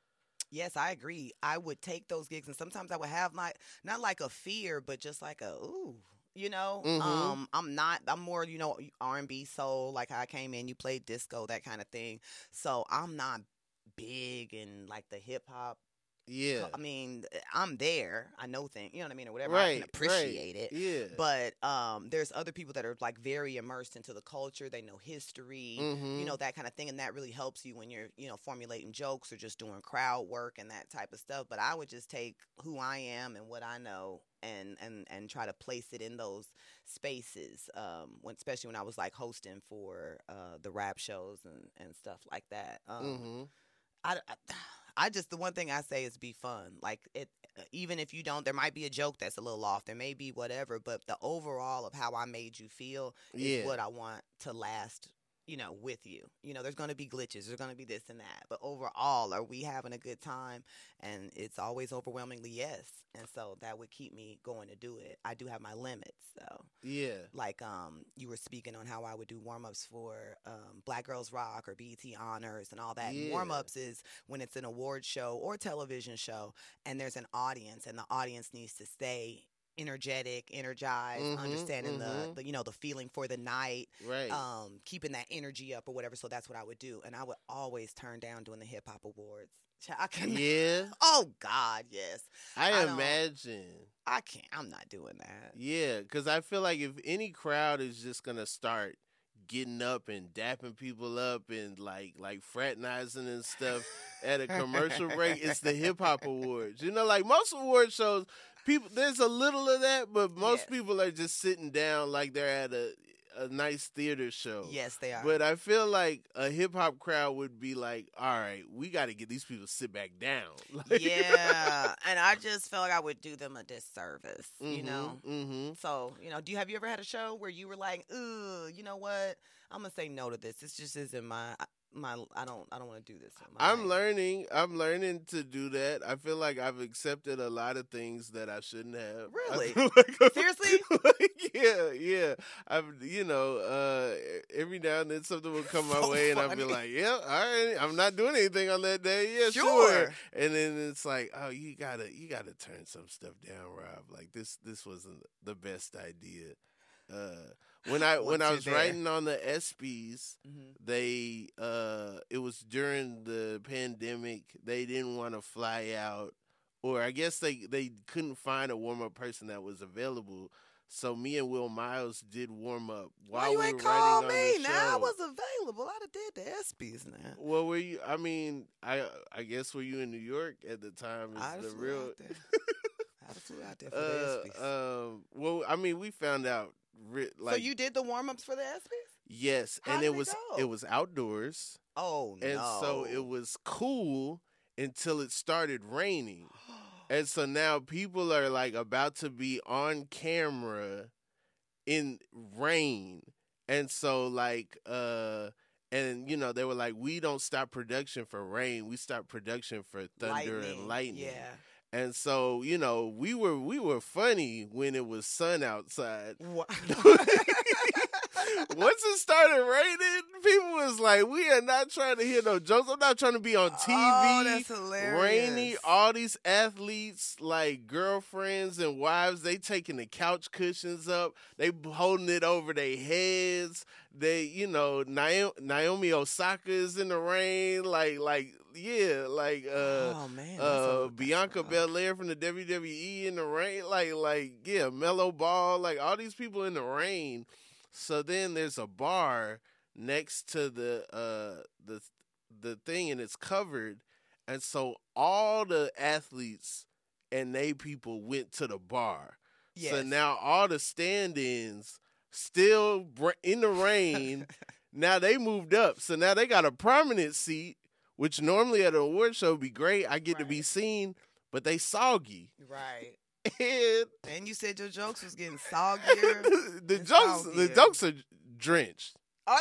Yes, I agree. I would take those gigs, and sometimes I would have like not like a fear, but just like a ooh, you know. Mhm. Um, I'm not. I'm more, you know, R and B soul. Like how I came in, you played disco, that kind of thing. So I'm not big and like the hip hop. Yeah. I mean, I'm there. I know things, you know what I mean, or whatever. I Right. can appreciate right. it. Yeah. But um, there's other people that are like very immersed into the culture. They know history, Mhm. you know, that kind of thing, and that really helps you when you're, you know, formulating jokes or just doing crowd work and that type of stuff. But I would just take who I am and what I know and and and try to place it in those spaces. Um, when especially when I was like hosting for uh the rap shows and and stuff like that. Um, Mhm. I, I, I just the one thing I say is be fun. Like it, even if you don't, there might be a joke that's a little off. There may be whatever, but the overall of how I made you feel Yeah. is what I want to last. You know, with you. You know, there's going to be glitches. There's going to be this and that. But overall, are we having a good time? And it's always overwhelmingly yes. And so that would keep me going to do it. I do have my limits, though. Yeah. Like um, you were speaking on how I would do warm-ups for um, Black Girls Rock or B E T Honors and all that. Yeah. And warm-ups is when it's an award show or television show and there's an audience and the audience needs to stay energetic, energized, Mhm, understanding the, mhm. the, you know, the feeling for the night, Right. um, keeping that energy up or whatever. So that's what I would do. And I would always turn down doing the hip hop awards. I can, yeah. oh God, yes. I, I don't- imagine. I can't. I'm not doing that. Yeah, because I feel like if any crowd is just gonna start getting up and dapping people up and like like fraternizing and stuff at a commercial break, it's the hip hop awards. You know, like most award shows, people there's a little of that, but most Yes. people are just sitting down like they're at a a nice theater show. Yes, they are. But I feel like a hip hop crowd would be like, all right, we got to get these people to sit back down. Like, Yeah, and I just felt like I would do them a disservice, you mhm, know. mhm. So, you know, do you have you ever had a show where you were like, "Ooh, you know what? I'm gonna say no to this. This just isn't my my. I don't I don't want to do this." in my I'm life." learning. I'm learning to do that. I feel like I've accepted a lot of things that I shouldn't have. I Really? feel like I'm- Seriously? like, yeah, yeah. I'm, you know, uh, every now and then something will come my So way, and I'll be funny. like, "Yeah, all right, I'm not doing anything on that day." Yeah, sure. Sure. And then it's like, "Oh, you gotta, you gotta turn some stuff down, Rob. Like this, this wasn't the best idea." Uh, when I when Once I you're was there. writing on the ESPYs, Mhm. they uh it was during the pandemic. They didn't want to fly out, or I guess they they couldn't find a warm up person that was available. So me and Will Miles did warm up while Why you we ain't were called writing on me? the Now I show. was available. I'd have did the ESPYs now. Well, were you? I mean, I I guess were you in New York at the time? Is I'd have the flew real out there. I'd have flew out there for uh, the ESPYs. um. Well, I mean, we found out ri- like so you did the warm ups for the ESPYs? yes, How and did it it was go? it was outdoors. Oh no! And so it was cool until it started raining. And so now people are like about to be on camera in rain. And so like uh and you know they were like, we don't stop production for rain, we stop production for thunder lightning. and lightning. Yeah. And so, you know, we were we were funny when it was sun outside. What? Once it started raining, people was like, we are not trying to hear no jokes. I'm not trying to be on T V. Oh, that's hilarious. Rainy, all these athletes, like girlfriends and wives, they taking the couch cushions up. They holding it over their heads. They, you know, Naomi, Naomi Osaka is in the rain. Like, like, yeah, like, uh, oh, man, uh, a, Bianca Belair from the W W E in the rain. Like, like, yeah, Mellow Ball. Like, all these people in the rain. So then there's a bar next to the uh the the thing, and it's covered, and so all the athletes and they people went to the bar. Yes. So now all the stand-ins still in the rain. Now they moved up, so now they got a prominent seat, which normally at an award show would be great. I get right. to be seen, but they soggy. Right. And, and you said your jokes was getting soggier. the jokes, soggier. the jokes are drenched. Oh,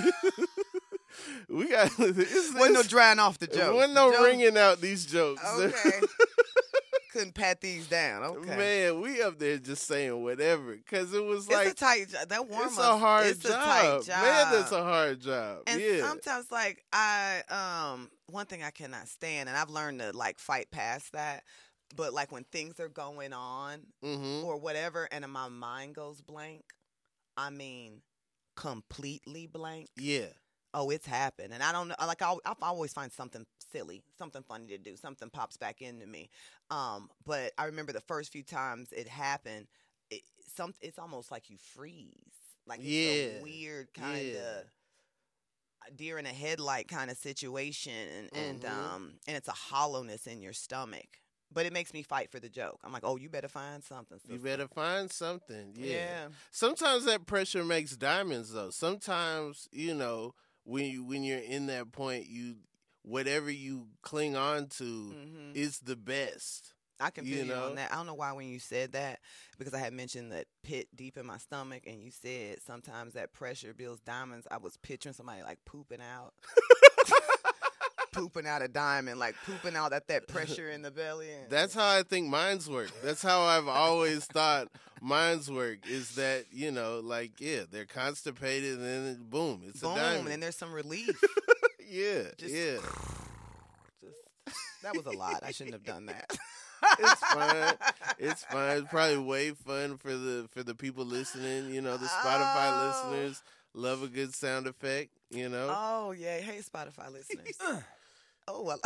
we got. It's, wasn't no drying off the jokes. Wasn't no jokes? wringing out these jokes. Okay. Couldn't pat these down. Okay. Man, we up there just saying whatever because it was it's like a tight job. That warm up. It's a hard it's job. A tight job. Man, that's a hard job. And yeah. sometimes, like I, um, one thing I cannot stand, and I've learned to like fight past that. But like when things are going on mm-hmm. or whatever, and my mind goes blank, I mean, completely blank. Yeah. Oh, it's happened, and I don't know. Like I, I always find something silly, something funny to do, something pops back into me. Um, but I remember the first few times it happened, it, some it's almost like you freeze, like it's yeah. a weird kind of yeah. deer in a headlight kind of situation, and, mm-hmm. and um, and it's a hollowness in your stomach. But it makes me fight for the joke. I'm like, oh, you better find something. Sister. You better find something. Yeah. yeah. Sometimes that pressure makes diamonds, though. Sometimes, you know, when you, when you're in that point, you whatever you cling on to mm-hmm. is the best. I can feel you, you know? on that. I don't know why when you said that, because I had mentioned that pit deep in my stomach, and you said sometimes that pressure builds diamonds. I was picturing somebody like pooping out. Pooping out a diamond, like pooping out at that pressure in the belly. And that's how I think minds work. That's how I've always thought minds work, is that, you know, like, yeah, they're constipated and then boom, it's boom, a diamond. and there's some relief. yeah, just, yeah. Just, that was a lot. I shouldn't have done that. It's fine. It's fine. It's probably way fun for the for the people listening. You know, the Spotify oh. listeners love a good sound effect, you know. Oh, yeah. Hey, Spotify listeners. Oh, well.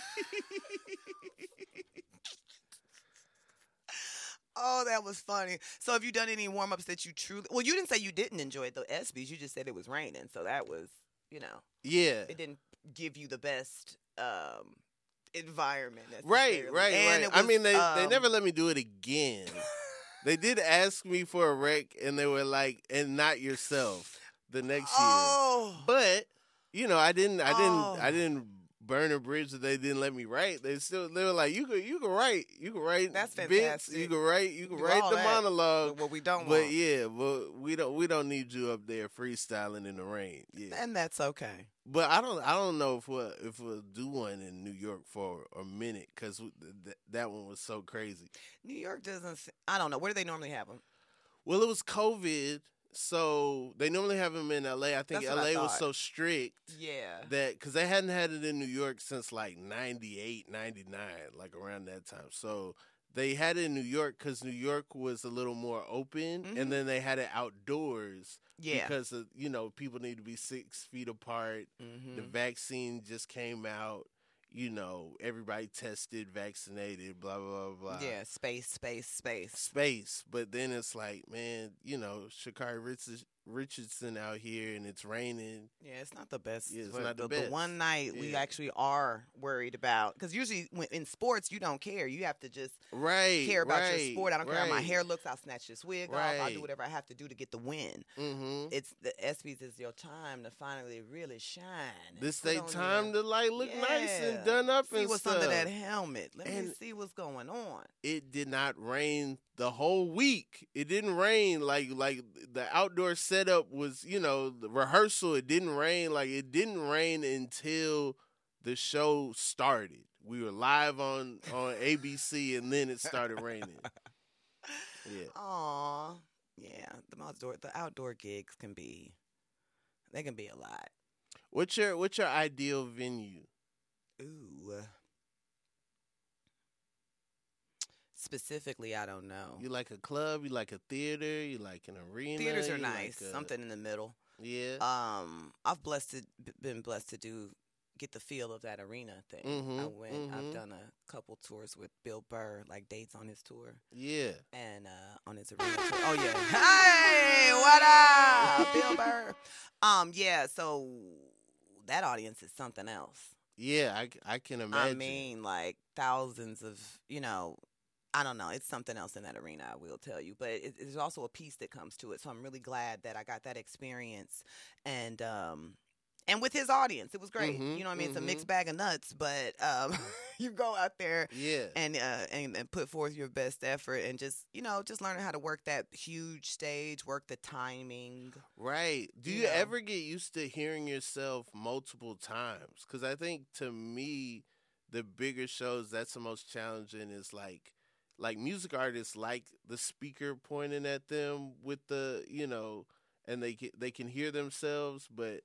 Oh, that was funny. So have you done any warm-ups that you truly... Well, you didn't say you didn't enjoy the ESPYs. You just said it was raining. So that was, you know... Yeah. It didn't give you the best um, environment. Right, right, and right. Was, I mean, they, um, they never let me do it again. They did ask me for a rec, and they were like, and not yourself the next oh. year. But, you know, I didn't, I didn't, oh. I didn't... burn a bridge that they didn't let me write. They still they were like, you could you could write you could write that's bits, fantastic. you could write you could Do write the that. monologue. What we don't but want. yeah, but we don't we don't need you up there freestyling in the rain. Yeah. And that's okay. But I don't I don't know if we'll if we'll do one in New York for a minute, because th- that one was so crazy. New York doesn't. I don't know. Where do they normally have them? Well, it was COVID. So they normally have them in L A. I think That's L A what I was thought. so strict. Yeah. That because they hadn't had it in New York since like ninety-eight, ninety-nine, like around that time. So they had it in New York because New York was a little more open, Mhm. and then they had it outdoors. Yeah. Because of, you know, people need to be six feet apart. Mm-hmm. The vaccine just came out. You know, everybody tested, vaccinated, blah, blah, blah, blah. Yeah, space, space, space. Space. But then it's like, man, you know, Sha'Carri Richards, Richardson out here, and it's raining. Yeah, it's not the best. Yeah, it's but not the the, best. the one night we Yeah. actually are worried about, because usually when, in sports you don't care. You have to just Right. care about right, your sport. I don't care how my right. hair looks. I'll snatch this wig off. I'll Right. do whatever I have to do to get the win. Mm-hmm. It's the ESPYs is your time to finally really shine. This Put they on time your- to like look nice and Yeah. done up See and what's stuff. under that helmet. Let me And- see what's going on. It did not rain the whole week. It didn't rain. Like like the outdoor setup was, you know, the rehearsal. It didn't rain. Like it didn't rain until the show started. We were live on on A B C, and then it started raining. Yeah. Aw. Yeah. The outdoor the outdoor gigs can be they can be a lot. What's your what's your ideal venue? Ooh. Specifically, I don't know. You like a club? You like a theater? You like an arena? Theaters are you nice. Like a... Something in the middle. Yeah. Um, I've blessed to, been blessed to do get the feel of that arena thing. Mm-hmm, I went. mm-hmm. I've done a couple tours with Bill Burr, like dates on his tour. Yeah. And uh, on his arena tour. Oh yeah. Hey, what up, Bill Burr? Um, yeah. So that audience is something else. Yeah, I, I can imagine. I mean, like thousands of, you know. I don't know. It's something else in that arena, I will tell you. But it, there's also a piece that comes to it. So I'm really glad that I got that experience. And um, and with his audience, it was great. Mm-hmm, you know what I mean? mm-hmm. It's a mixed bag of nuts. But um, you go out there yeah. and, uh, and and put forth your best effort and just, you know, just learning how to work that huge stage, work the timing. Right. Do you, you know? ever get used to hearing yourself multiple times? Because I think to me, the bigger shows, that's the most challenging is like, Like music artists like the speaker pointing at them with the, you know, and they can, they can hear themselves, but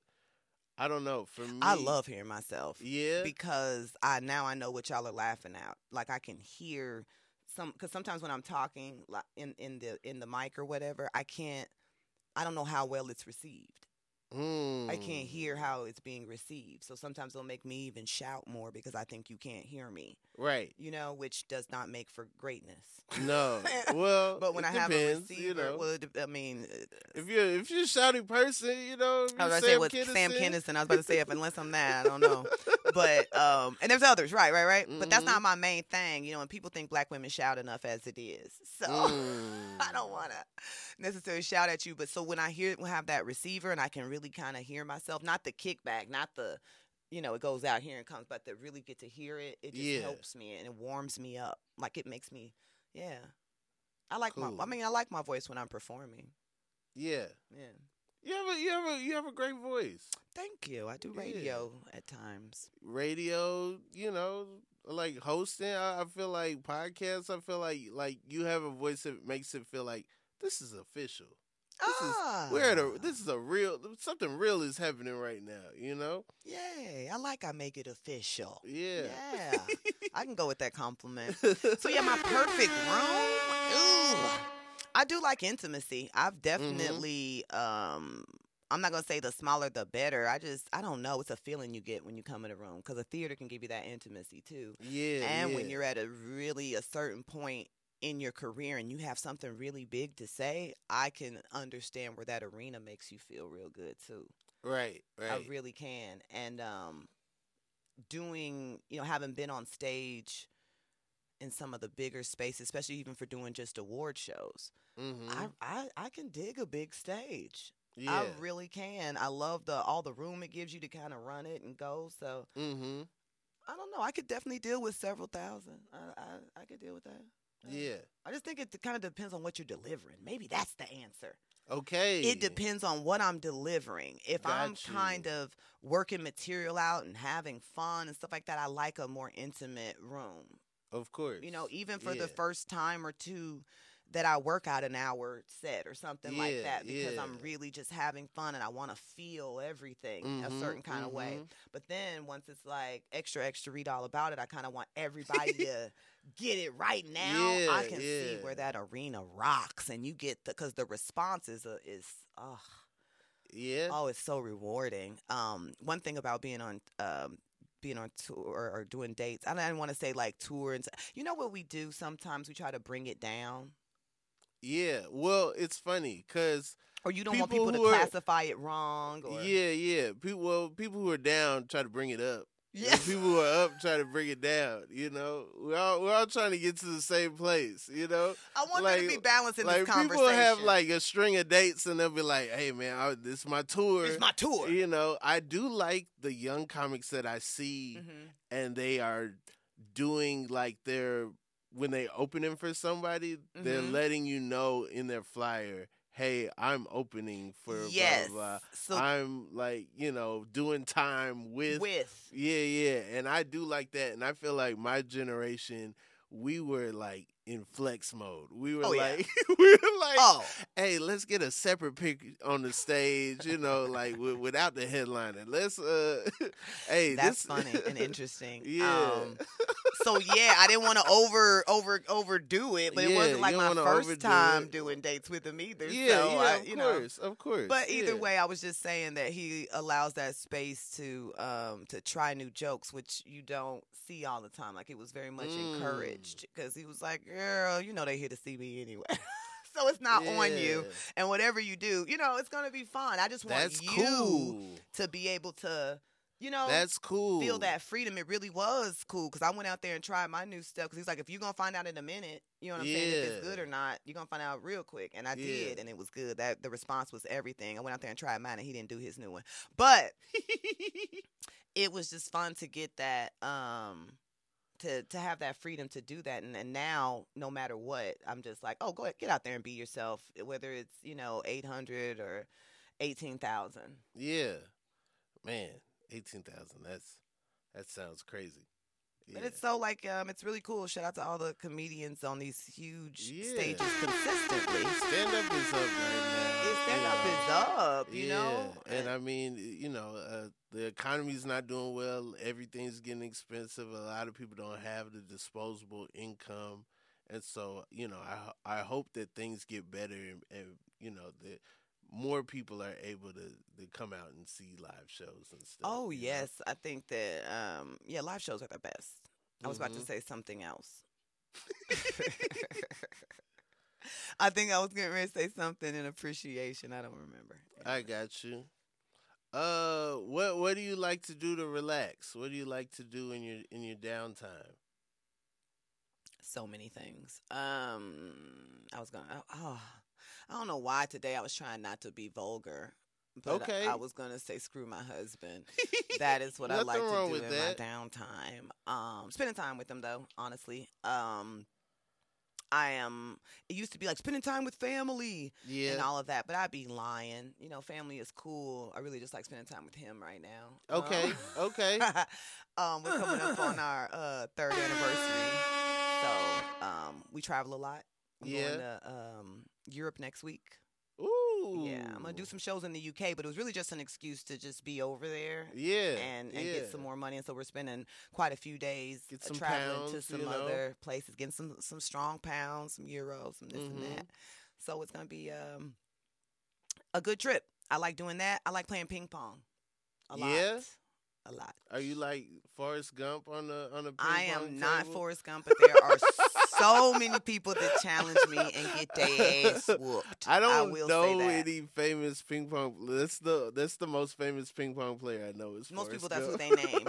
I don't know. For me, I love hearing myself. Yeah, because I now I know what y'all are laughing at. Like I can hear some because sometimes when I'm talking like in in the in the mic or whatever, I can't. I don't know how well it's received. mm. I can't hear how it's being received. So sometimes it'll make me even shout more because I think you can't hear me. Right. You know, which does not make for greatness. No. Well, but when it I have depends, a receiver, you know. well, it, I mean, if you're if you're a shouting person, you know, if I was you're about to say Sam with Kinison. Sam Kinison. I was about to say if unless I'm that, I don't know. But um, and there's others, right, right, right. Mm-hmm. But that's not my main thing, you know. And people think black women shout enough as it is, so Mm. I don't want to necessarily shout at you. But so when I hear, when I have that receiver, and I can really kind of hear myself, not the kickback, not the, you know, it goes out here and comes, but to really get to hear it, it just Yeah. helps me and it warms me up. Like it makes me, yeah. I like Cool. my. I mean, I like my voice when I'm performing. Yeah. Yeah. You have a you have a you have a great voice. Thank you. I do Yeah. radio at times. Radio, you know, like hosting. I, I feel like podcasts. I feel like like you have a voice that makes it feel like this is official. This ah, is we're at a this is a real something real is happening right now. You know. Yay! I like I make it official. Yeah. Yeah, I can go with that compliment. So yeah, my perfect room. Ooh, I do like intimacy. I've definitely. Mm-hmm. um I'm not gonna say the smaller the better. I just I don't know. It's a feeling you get when you come in a room because a theater can give you that intimacy too. Yeah. And yeah. when you're at a really a certain point in your career and you have something really big to say, I can understand where that arena makes you feel real good too. Right, right. I really can. And um, doing, you know, having been on stage in some of the bigger spaces, especially even for doing just award shows, mm-hmm. I, I I can dig a big stage. Yeah. I really can. I love the all the room it gives you to kind of run it and go. So Mm-hmm. I don't know. I could definitely deal with several thousand. I I, I could deal with that. Yeah. I just think it kind of depends on what you're delivering. Maybe that's the answer. Okay. It depends on what I'm delivering. If Got I'm you. kind of working material out and having fun and stuff like that, I like a more intimate room. Of course. You know, even for Yeah. the first time or two that I work out an hour set or something like Yeah, that because yeah. I'm really just having fun and I want to feel everything a Mhm, certain kind of way. mhm. But then once it's like extra, extra, read all about it, I kind of want everybody to get it right now. Yeah, I can see yeah. where that arena rocks and you get the, because the response is, a, is oh, Yeah. oh, it's so rewarding. Um, one thing about being on, um, being on tour or, or doing dates, I don't want to say like tour and s- you know what we do sometimes? We try to bring it down. Yeah. Well, it's funny because Or you don't want People people to who are- classify it wrong. Or, yeah, yeah. People, well, people who are down try to bring it up. Yeah. And people who are up try to bring it down. You know, we're all we're all trying to get to the same place. You know, I want there to be balance in like this people conversation. have like a string of dates and they'll be like, "Hey, man, I, this is my tour. It's my tour. You know, I do like the young comics that I see, Mhm. and they are doing like their when they opening for somebody, mm-hmm. they're letting you know in their flyer, hey, I'm opening for yes. blah, blah, blah. So, I'm, like, you know, doing time with. With. Yeah, yeah. And I do like that. And I feel like my generation, we were, like, in flex mode. We were oh, like, yeah. we were like, oh. hey, let's get a separate pic on the stage, you know, like, w- without the headliner. Let's, uh, hey. That's this... funny and interesting. Yeah. Um, so, yeah, I didn't want to over, over, overdo it, but yeah, it wasn't like my first time it. doing dates with him either. Yeah, so yeah, I, of you course, know. of course. But either yeah. way, I was just saying that he allows that space to um, to try new jokes, which you don't see all the time. Like, it was very much mm. encouraged because he was like, girl, you know they here to see me anyway. So it's not yeah. on you. And whatever you do, you know, it's going to be fun. I just want That's you cool. to be able to, you know, That's cool. feel that freedom. It really was cool because I went out there and tried my new stuff because he's like, if you're going to find out in a minute, you know what I'm yeah. saying, if it's good or not, you're going to find out real quick. And I yeah. did, and it was good. That the response was everything. I went out there and tried mine, and he didn't do his new one. But it was just fun to get that, um, to to have that freedom to do that. And, and now, no matter what, I'm just like, oh, go ahead, get out there and be yourself, whether it's, you know, eight hundred or eighteen thousand. Yeah. Man, eighteen thousand. That's that sounds crazy. Yeah. But it's so, like, um, it's really cool. Shout out to all the comedians on these huge yeah. stages consistently. Stand up is up right now. It stand yeah. up is up, you yeah. know? And I mean, you know, uh, the economy's not doing well. Everything's getting expensive. A lot of people don't have the disposable income. And so, you know, I, I hope that things get better and, and you know, that more people are able to, to come out and see live shows and stuff. Oh, yes. know? I think that, um, yeah, live shows are the best. I was mm-hmm. about to say something else. I think I was getting ready to say something in appreciation. I don't remember. I got you. Uh, what what do you like to do to relax? What do you like to do in your in your downtime? So many things. Um, I was gonna. Oh, I don't know why today I was trying not to be vulgar. But okay. I, I was gonna say screw my husband. That is what I like to do in that. my downtime. Um, spending time with him though, honestly. Um, I am. It used to be like spending time with family yeah. and all of that, but I'd be lying. You know, family is cool. I really just like spending time with him right now. Okay, um, okay. um, we're coming up on our uh, third anniversary, so um, we travel a lot. I'm yeah. going to um, Europe next week. Ooh. Yeah, I'm gonna do some shows in the U K, but it was really just an excuse to just be over there. Yeah, and and yeah. get some more money. And so we're spending quite a few days get some traveling pounds, to some you know? other places, getting some some strong pounds, some euros, some this mm-hmm. and that. So it's gonna be um, a good trip. I like doing that. I like playing ping pong. A lot. Yeah. A lot. Are you like Forrest Gump on the on the ping I am pong not table? Forrest Gump, but there are so many people that challenge me and get their ass whooped. I don't I will know say that. any famous ping pong. That's the that's the most famous ping pong player I know. Is most Forrest people that's Gump. who they name.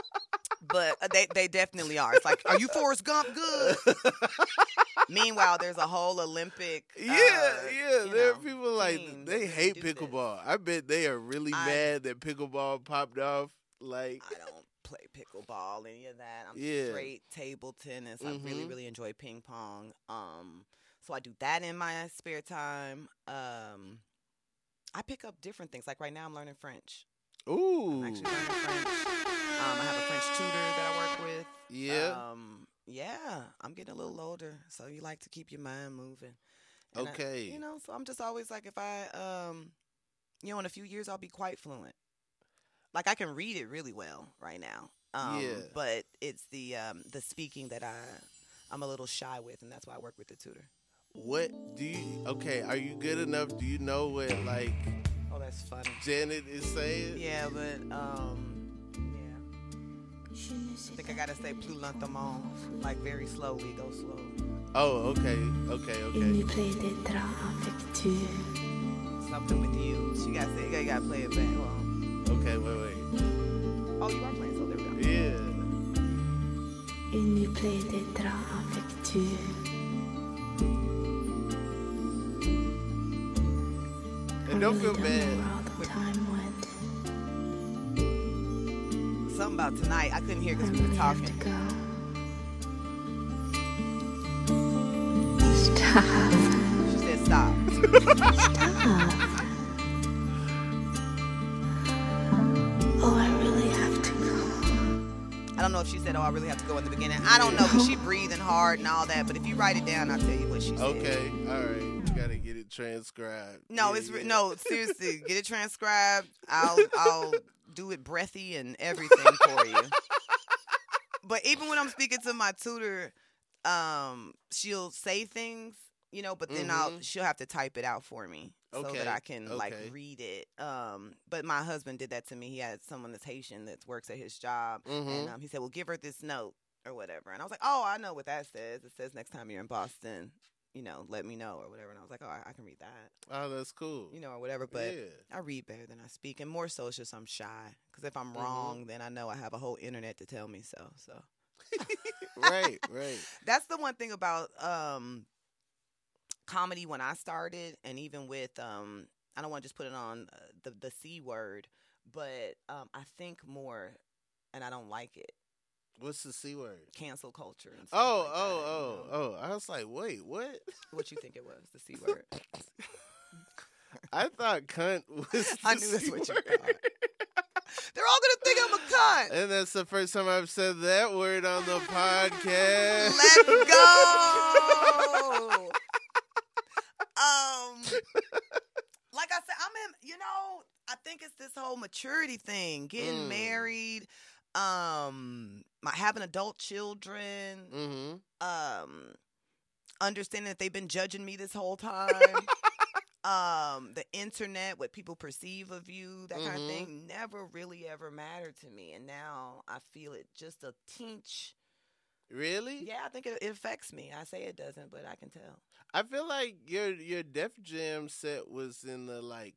But they they definitely are. It's like, are you Forrest Gump good? Meanwhile, there's a whole Olympic. Yeah, uh, yeah. There know, are people like they hate pickleball. This. I bet they are really I, mad that pickleball popped off. Like I don't play pickleball, any of that. I'm yeah. straight table tennis. Mm-hmm. I really, really enjoy ping pong. Um, so I do that in my spare time. Um, I pick up different things. Like right now, I'm learning French. Ooh, I'm actually learning French. Um, I have a French tutor that I work with. Yeah. Um, yeah, I'm getting a little older, so you like to keep your mind moving. And okay. I, you know, so I'm just always like, if I, um, you know, in a few years, I'll be quite fluent. Like I can read it really well right now. Um, yeah. But it's the um, the speaking that I I'm a little shy with, and that's why I work with the tutor. What do you? Okay, are you good enough? Do you know what like? Oh, that's funny. Janet is saying. Yeah, but um, yeah. I think I gotta say plus lentement, like very slowly, go slow. Oh, okay, okay, okay. Something with you. She gotta say, you gotta, you gotta play it back. Hold on. Okay, wait, wait. Oh, you are playing, so there we go. Yeah. Une nuit pleine de draps affectueux. And don't feel bad. Something about tonight. I couldn't hear because we were talking. She said stop. Stop. Oh, I really have to go. I don't know if she said, oh, I really have to go in the beginning. I don't know, because she breathing hard and all that. But if you write it down, I'll tell you what she said. Okay, all right. You got to get it transcribed. No, Yeah, it's yeah. no, seriously. Get it transcribed. I'll I'll do it breathy and everything for you. But even when I'm speaking to my tutor, um, she'll say things, you know, but then I'll Mhm. she'll have to type it out for me so Okay, that I can like okay. read it. Um, but my husband did that to me. He had someone that's Haitian that works at his job, Mhm. and um, he said, "Well, give her this note or whatever." And I was like, "Oh, I know what that says. It says next time you're in Boston, you know, let me know or whatever." And I was like, "Oh, I, I can read that, Oh, that's cool. you know, or whatever." But yeah. I read better than I speak, and more so it's just I'm shy, because if I'm Mhm. wrong, then I know I have a whole internet to tell me so. So Right, right. that's the one thing about um, comedy when I started, and even with um, I don't want to just put it on uh, the the C word, but um, I think more, and I don't like it. What's the C word? Cancel culture and stuff Oh, like oh, that, oh, you know? oh. I was like, wait, what? What you think it was, the C word? I thought cunt was the I knew that's C what you word. thought. They're all gonna think I'm a cunt. And that's the first time I've said that word on the podcast. Let's go. um, like I said, I'm in. You know, I think it's this whole maturity thing, getting Mm. married, um, my having adult children, Mm-hmm. um, understanding that they've been judging me this whole time. Um, the internet, what people perceive of you, that kind of Mhm. thing, never really ever mattered to me. And now I feel it just a tinch. Really? Yeah, I think it, it affects me. I say it doesn't, but I can tell. I feel like your your Def Jam set was in the like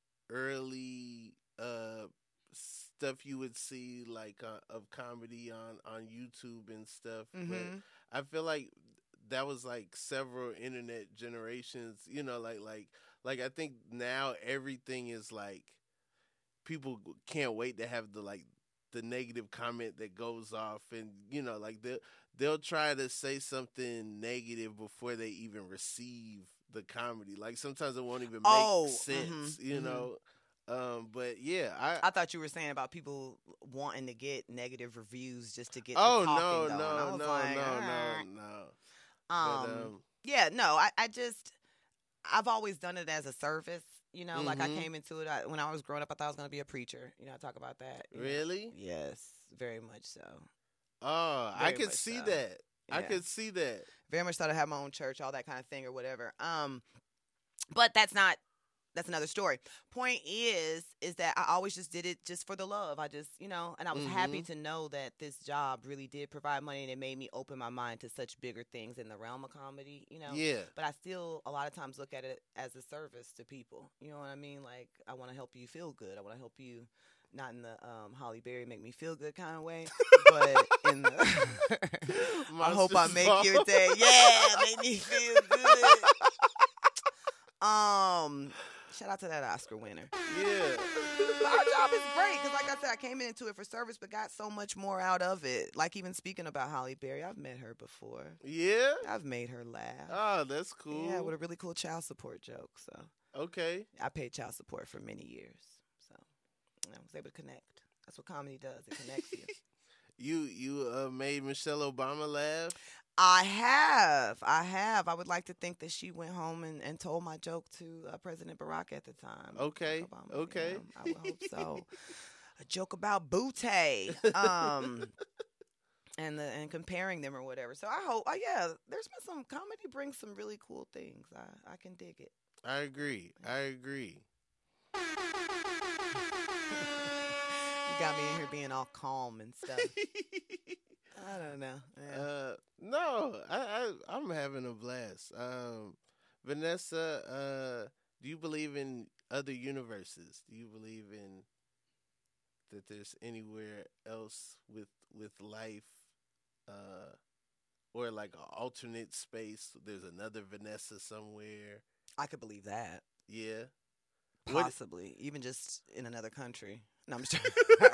early uh stuff you would see like uh, of comedy on on YouTube and stuff. Mhm. But I feel like that was like several internet generations. You know, like like like I think now everything is like people can't wait to have the like the negative comment that goes off, and you know, like they they'll try to say something negative before they even receive the comedy. Like sometimes it won't even make Oh, sense, mhm, you mhm. know. Um, but yeah, I. I thought you were saying about people wanting to get negative reviews just to get oh the talking no, going. I no, was no, like, no, "Ah." no, no. Um, But um, yeah, no, I, I just, I've always done it as a service. You know, like I Mhm. came into it I, when I was growing up. I thought I was going to be a preacher. You know, I talk about that. you know. really? Yes, very much so. Oh, I Very could much see so. that. I Yeah. could see that. Very much thought I had my own church, all that kind of thing, or whatever. Um, but that's not. That's another story. Point is, is that I always just did it just for the love. I just, you know, and I was happy Mhm. to know that this job really did provide money, and it made me open my mind to such bigger things in the realm of comedy, you know. Yeah. But I still, a lot of times, look at it as a service to people. You know what I mean? Like, I want to help you feel good. I want to help you, not in the um, Holly Berry make me feel good kind of way, but in the I hope I Monsters make your Ball. day. Yeah, make me feel good. Um, shout out to that Oscar winner. Yeah. But our job is great because, like I said, I came into it for service, but got so much more out of it. Like even speaking about Holly Berry, I've met her before. Yeah. I've made her laugh. Oh, that's cool. Yeah, with a really cool child support joke. So Okay. I paid child support for many years. So I was able to connect. That's what comedy does. It connects you. You you uh, made Michelle Obama laugh. I have. I have. I would like to think that she went home and, and told my joke to uh, President Barack at the time. Okay, Barack Obama, okay. you know. I would hope so. A joke about Butte. Um, and the and comparing them or whatever. So I hope. Oh yeah, there's been some comedy brings some really cool things. I I can dig it. I agree. I agree. You got me in here being all calm and stuff. I don't know. Yeah. Uh, no, I, I I'm having a blast. Um, Vanessa, uh, do you believe in other universes? Do you believe in that there's anywhere else with with life, uh, or like an alternate space? There's another Vanessa somewhere. I could believe that. Yeah. What- Possibly, even just in another country. No, I'm just.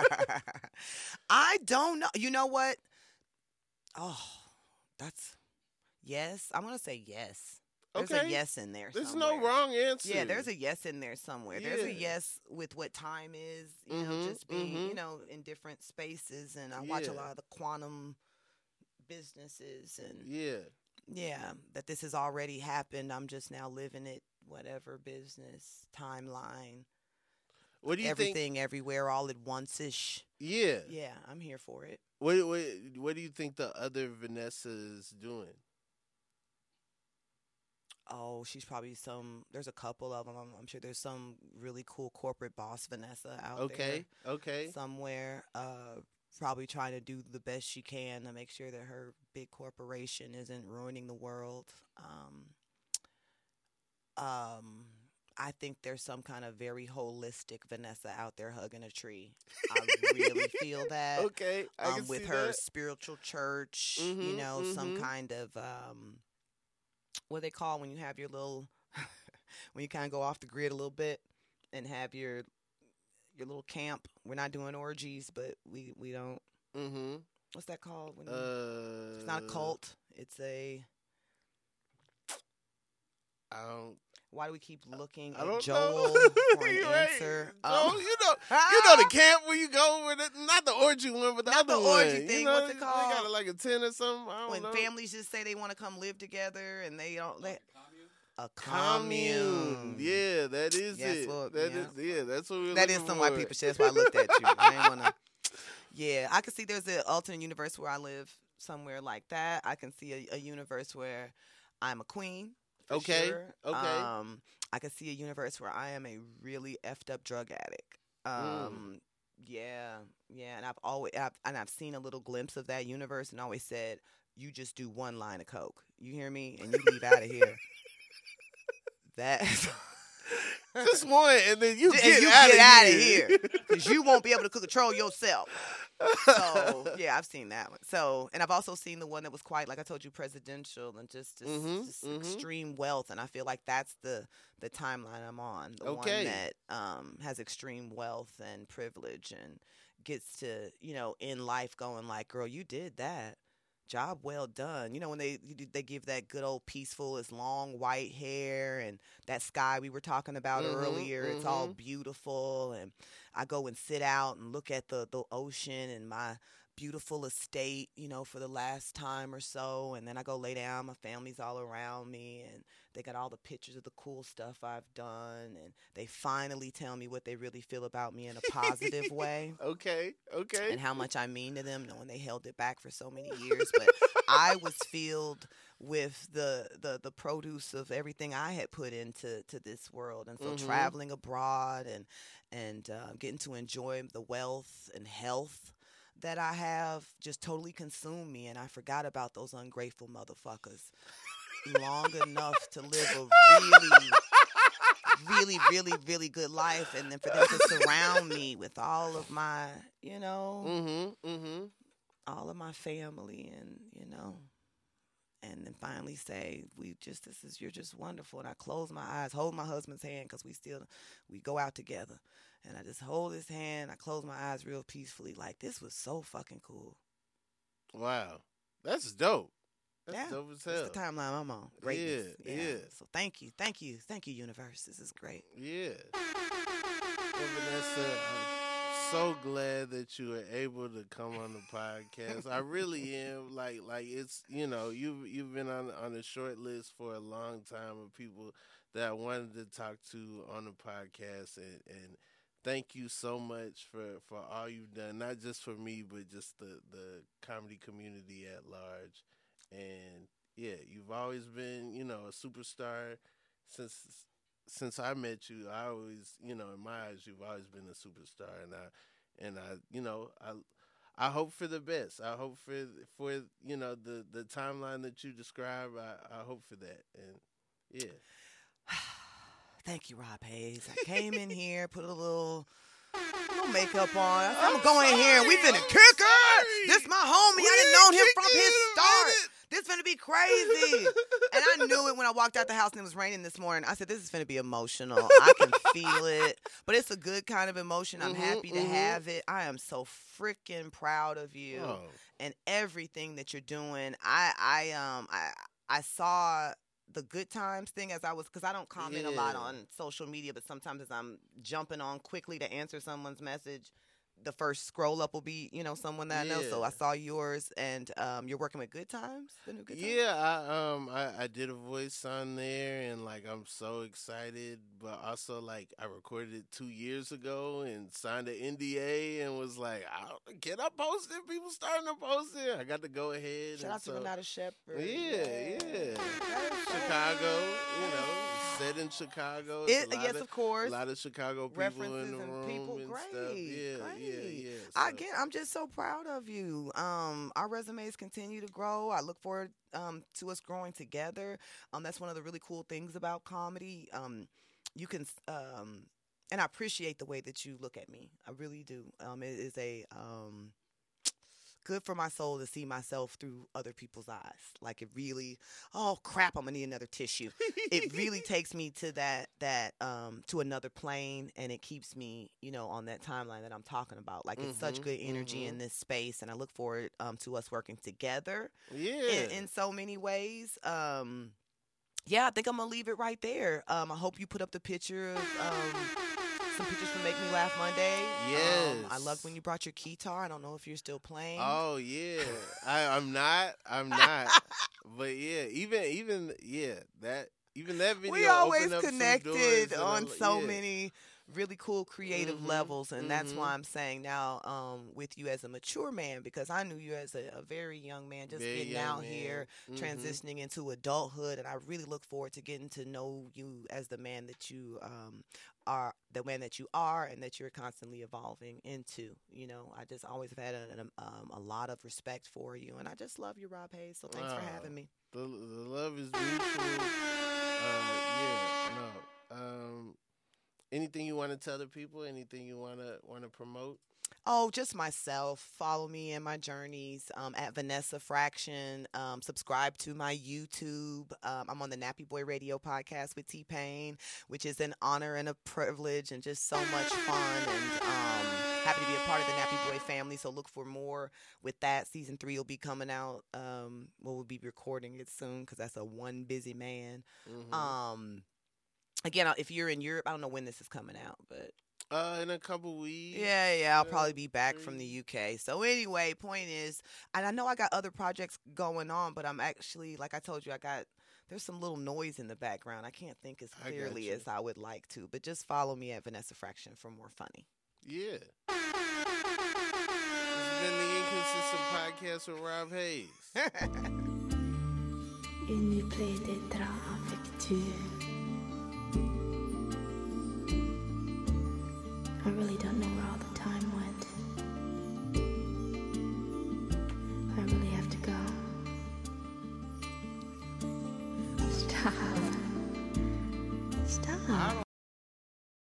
I don't know. You know what? Oh, that's yes. I'm gonna say yes. There's Okay. a yes in there There's somewhere. no wrong answer. Yeah, there's a yes in there somewhere. There's a Yeah. yes with what time is, you know, Mhm, just being, mhm. you know, in different spaces. And I watch a Yeah. lot of the quantum businesses and Yeah. yeah, that this has already happened. I'm just now living it, whatever business, timeline, What do you think? everything, everywhere, all at once ish. Yeah. Yeah, I'm here for it. What, what What do you think the other Vanessa is doing? Oh, she's probably some. There's a couple of them. I'm, I'm sure there's some really cool corporate boss Vanessa out Okay. there Okay. somewhere. Uh, probably trying to do the best she can to make sure that her big corporation isn't ruining the world. Um, um, I think there's some kind of very holistic Vanessa out there hugging a tree. I really feel that. Okay. I Um, can with see her that. spiritual church, you Mhm, know, some mhm. kind of um, what they call when you have your little when you kind of go off the grid a little bit and have your your little camp. We're not doing orgies, but we we don't. Mhm. What's that called? When you, Uh. it's not a cult. It's a. I don't. Why do we keep looking I at don't Joel know. for an You right. answer? Joel, Um, you know, you know the camp where you go with it, not the orgy one, but the Not other the one. orgy You thing, know, what's it They got called? it like a ten or something. I don't when know. families just say they want to come live together and they don't let a Commune. commune. Yeah, that is Yes, it. well, That yeah. is yeah. That's what we're That looking is some for. white people shit. That's why I looked at you. I ain't wanna. Yeah, I can see there's an alternate universe where I live somewhere like that. I can see a, a universe where I'm a queen. For Okay, Sure. okay. Um, I can see a universe where I am a really effed up drug addict. Um, yeah, yeah, and I've always I've, and I've seen a little glimpse of that universe, and always said, "You just do one line of coke. You hear me? And you leave out of here." That. Just one, and then you and get you out get of out of here. here because you won't be able to control yourself. So yeah, I've seen that one. So, and I've also seen the one that was quite, like I told you, presidential and just just, Mhm, just mhm. extreme wealth. And I feel like that's the the timeline I'm on. The Okay. one that um, has extreme wealth and privilege and gets to, you know, in life going like, girl, you did that. Job well done. You know, when they they give that good old peaceful, it's long white hair and that sky we were talking about Mhm, earlier. It's all mhm. beautiful, and I go and sit out and look at the the ocean and my beautiful estate, you know, for the last time or so, and then I go lay down. My family's all around me, and they got all the pictures of the cool stuff I've done, and they finally tell me what they really feel about me in a positive way. Okay, okay. And how much I mean to them, knowing they held it back for so many years. But I was filled with the, the the produce of everything I had put into to this world, and so Mhm. traveling abroad and and uh, getting to enjoy the wealth and health that I have just totally consumed me, and I forgot about those ungrateful motherfuckers long enough to live a really. really, really, really good life, and then for them to surround me with all of my, you know, Mhm, mhm. all of my family, and you know, and then finally say, "We just, this is you're just wonderful." And I close my eyes, hold my husband's hand because we still we go out together, and I just hold his hand. I close my eyes real peacefully, like this was so fucking cool. Wow, that's dope. That's Yeah, dope as that's hell. the timeline I'm on. Greatness. Yeah, yeah. So thank you, thank you, thank you, universe. This is great. Yeah. Well, Vanessa, I'm so glad that you were able to come on the podcast. I really am. Like, like it's you know you've you've been on on a short list for a long time of people that I wanted to talk to on the podcast, and, and thank you so much for, for all you've done, not just for me, but just the the comedy community at large. And yeah, you've always been you know a superstar since since I met you. I always, you know, in my eyes, you've always been a superstar, and I, and I, you know, I, I hope for the best. I hope for for you know the the timeline that you describe. I, I hope for that, and yeah. Thank you, Rob Hayes. I came in here, put a little, little makeup on. I said, I'm, I'm going in here and we finna kick it. This my homie. We I didn't know him from his it, start. This finna be crazy. And I knew it when I walked out the house and it was raining this morning. I said, this is finna be emotional. I can feel it. But it's a good kind of emotion. I'm mm-hmm, happy to mm-hmm. have it. I am so freaking proud of you Oh. and everything that you're doing. I I um I I saw the good times thing as I was, because I don't comment a lot Yeah. on social media, but sometimes as I'm jumping on quickly to answer someone's message, the first scroll up will be, you know, someone that I know. So Yeah. I saw yours, and um, you're working with Good Times, the new Good Times? Yeah, I um I, I did a voice on there, and like I'm so excited, but also like I recorded it two years ago and signed an N D A and was like, I, can I post it? People starting to post it. I got to go ahead. Shout and out to so, Renata Shepherd. Yeah, yeah. That is so Chicago, you know, nice. set in Chicago. It's It, a lot yes, of, of course. a lot of Chicago people References in the and room people. and Great. stuff. Yeah, great. yeah, yeah. I- So- Again, I'm just so proud of you. Um, our resumes continue to grow. I look forward um, to us growing together. Um, that's one of the really cool things about comedy. Um, you can, um, and I appreciate the way that you look at me. I really do. Um, it is a um, good for my soul to see myself through other people's eyes. Like it really, oh crap, I'm gonna need another tissue. It really takes me to that that um to another plane, and it keeps me, you know, on that timeline that I'm talking about. Like it's such Mhm, good energy mhm. in this space, and I look forward um to us working together Yeah. in, in so many ways. Um yeah, I think I'm gonna leave it right there. Um I hope you put up the picture of um some pictures from Make Me Laugh Monday. Um, I loved Yes. when you brought your guitar. I don't know if you're still playing. Oh yeah, I, I'm not. I'm not. But yeah, even even yeah that even that video. we always opened up some connected doors and on I- so yeah. many really cool creative Mhm, levels, and that's why mhm. I'm saying now um, with you as a mature man, because I knew you as a, a very young man, just Very getting young out man. here, Mhm. transitioning into adulthood, and I really look forward to getting to know you as the man that you um, are, the man that you are, and that you're constantly evolving into. You know, I just always have had a, um, a lot of respect for you, and I just love you, Rob Hayes. So thanks for Wow. having me. The the love is mutual. Uh, yeah, no. Um, anything you want to tell the people? Anything you want to want to promote? Oh, just myself. Follow me in my journeys um, at Vanessa Fraction. Um, subscribe to my YouTube. Um, I'm on the Nappy Boy Radio podcast with T-Pain, which is an honor and a privilege and just so much fun. And um, happy to be a part of the Nappy Boy family. So look for more with that. Season three will be coming out. Um, well, we'll be recording it soon because that's a one busy man. Mhm. Um, again, if you're in Europe, I don't know when this is coming out, but Uh, in a couple weeks. yeah, yeah, I'll uh, probably be back from three. the U K. So anyway, point is, and I know I got other projects going on, but I'm actually, like I told you, I got, there's some little noise in the background. I can't think as I clearly gotcha. as I would like to, but just follow me at Vanessa Fraction for more funny. Yeah. This has been the Inconsistent Podcast with Rob Hayes. Une nuit pleine de draps affectueux. I really don't know where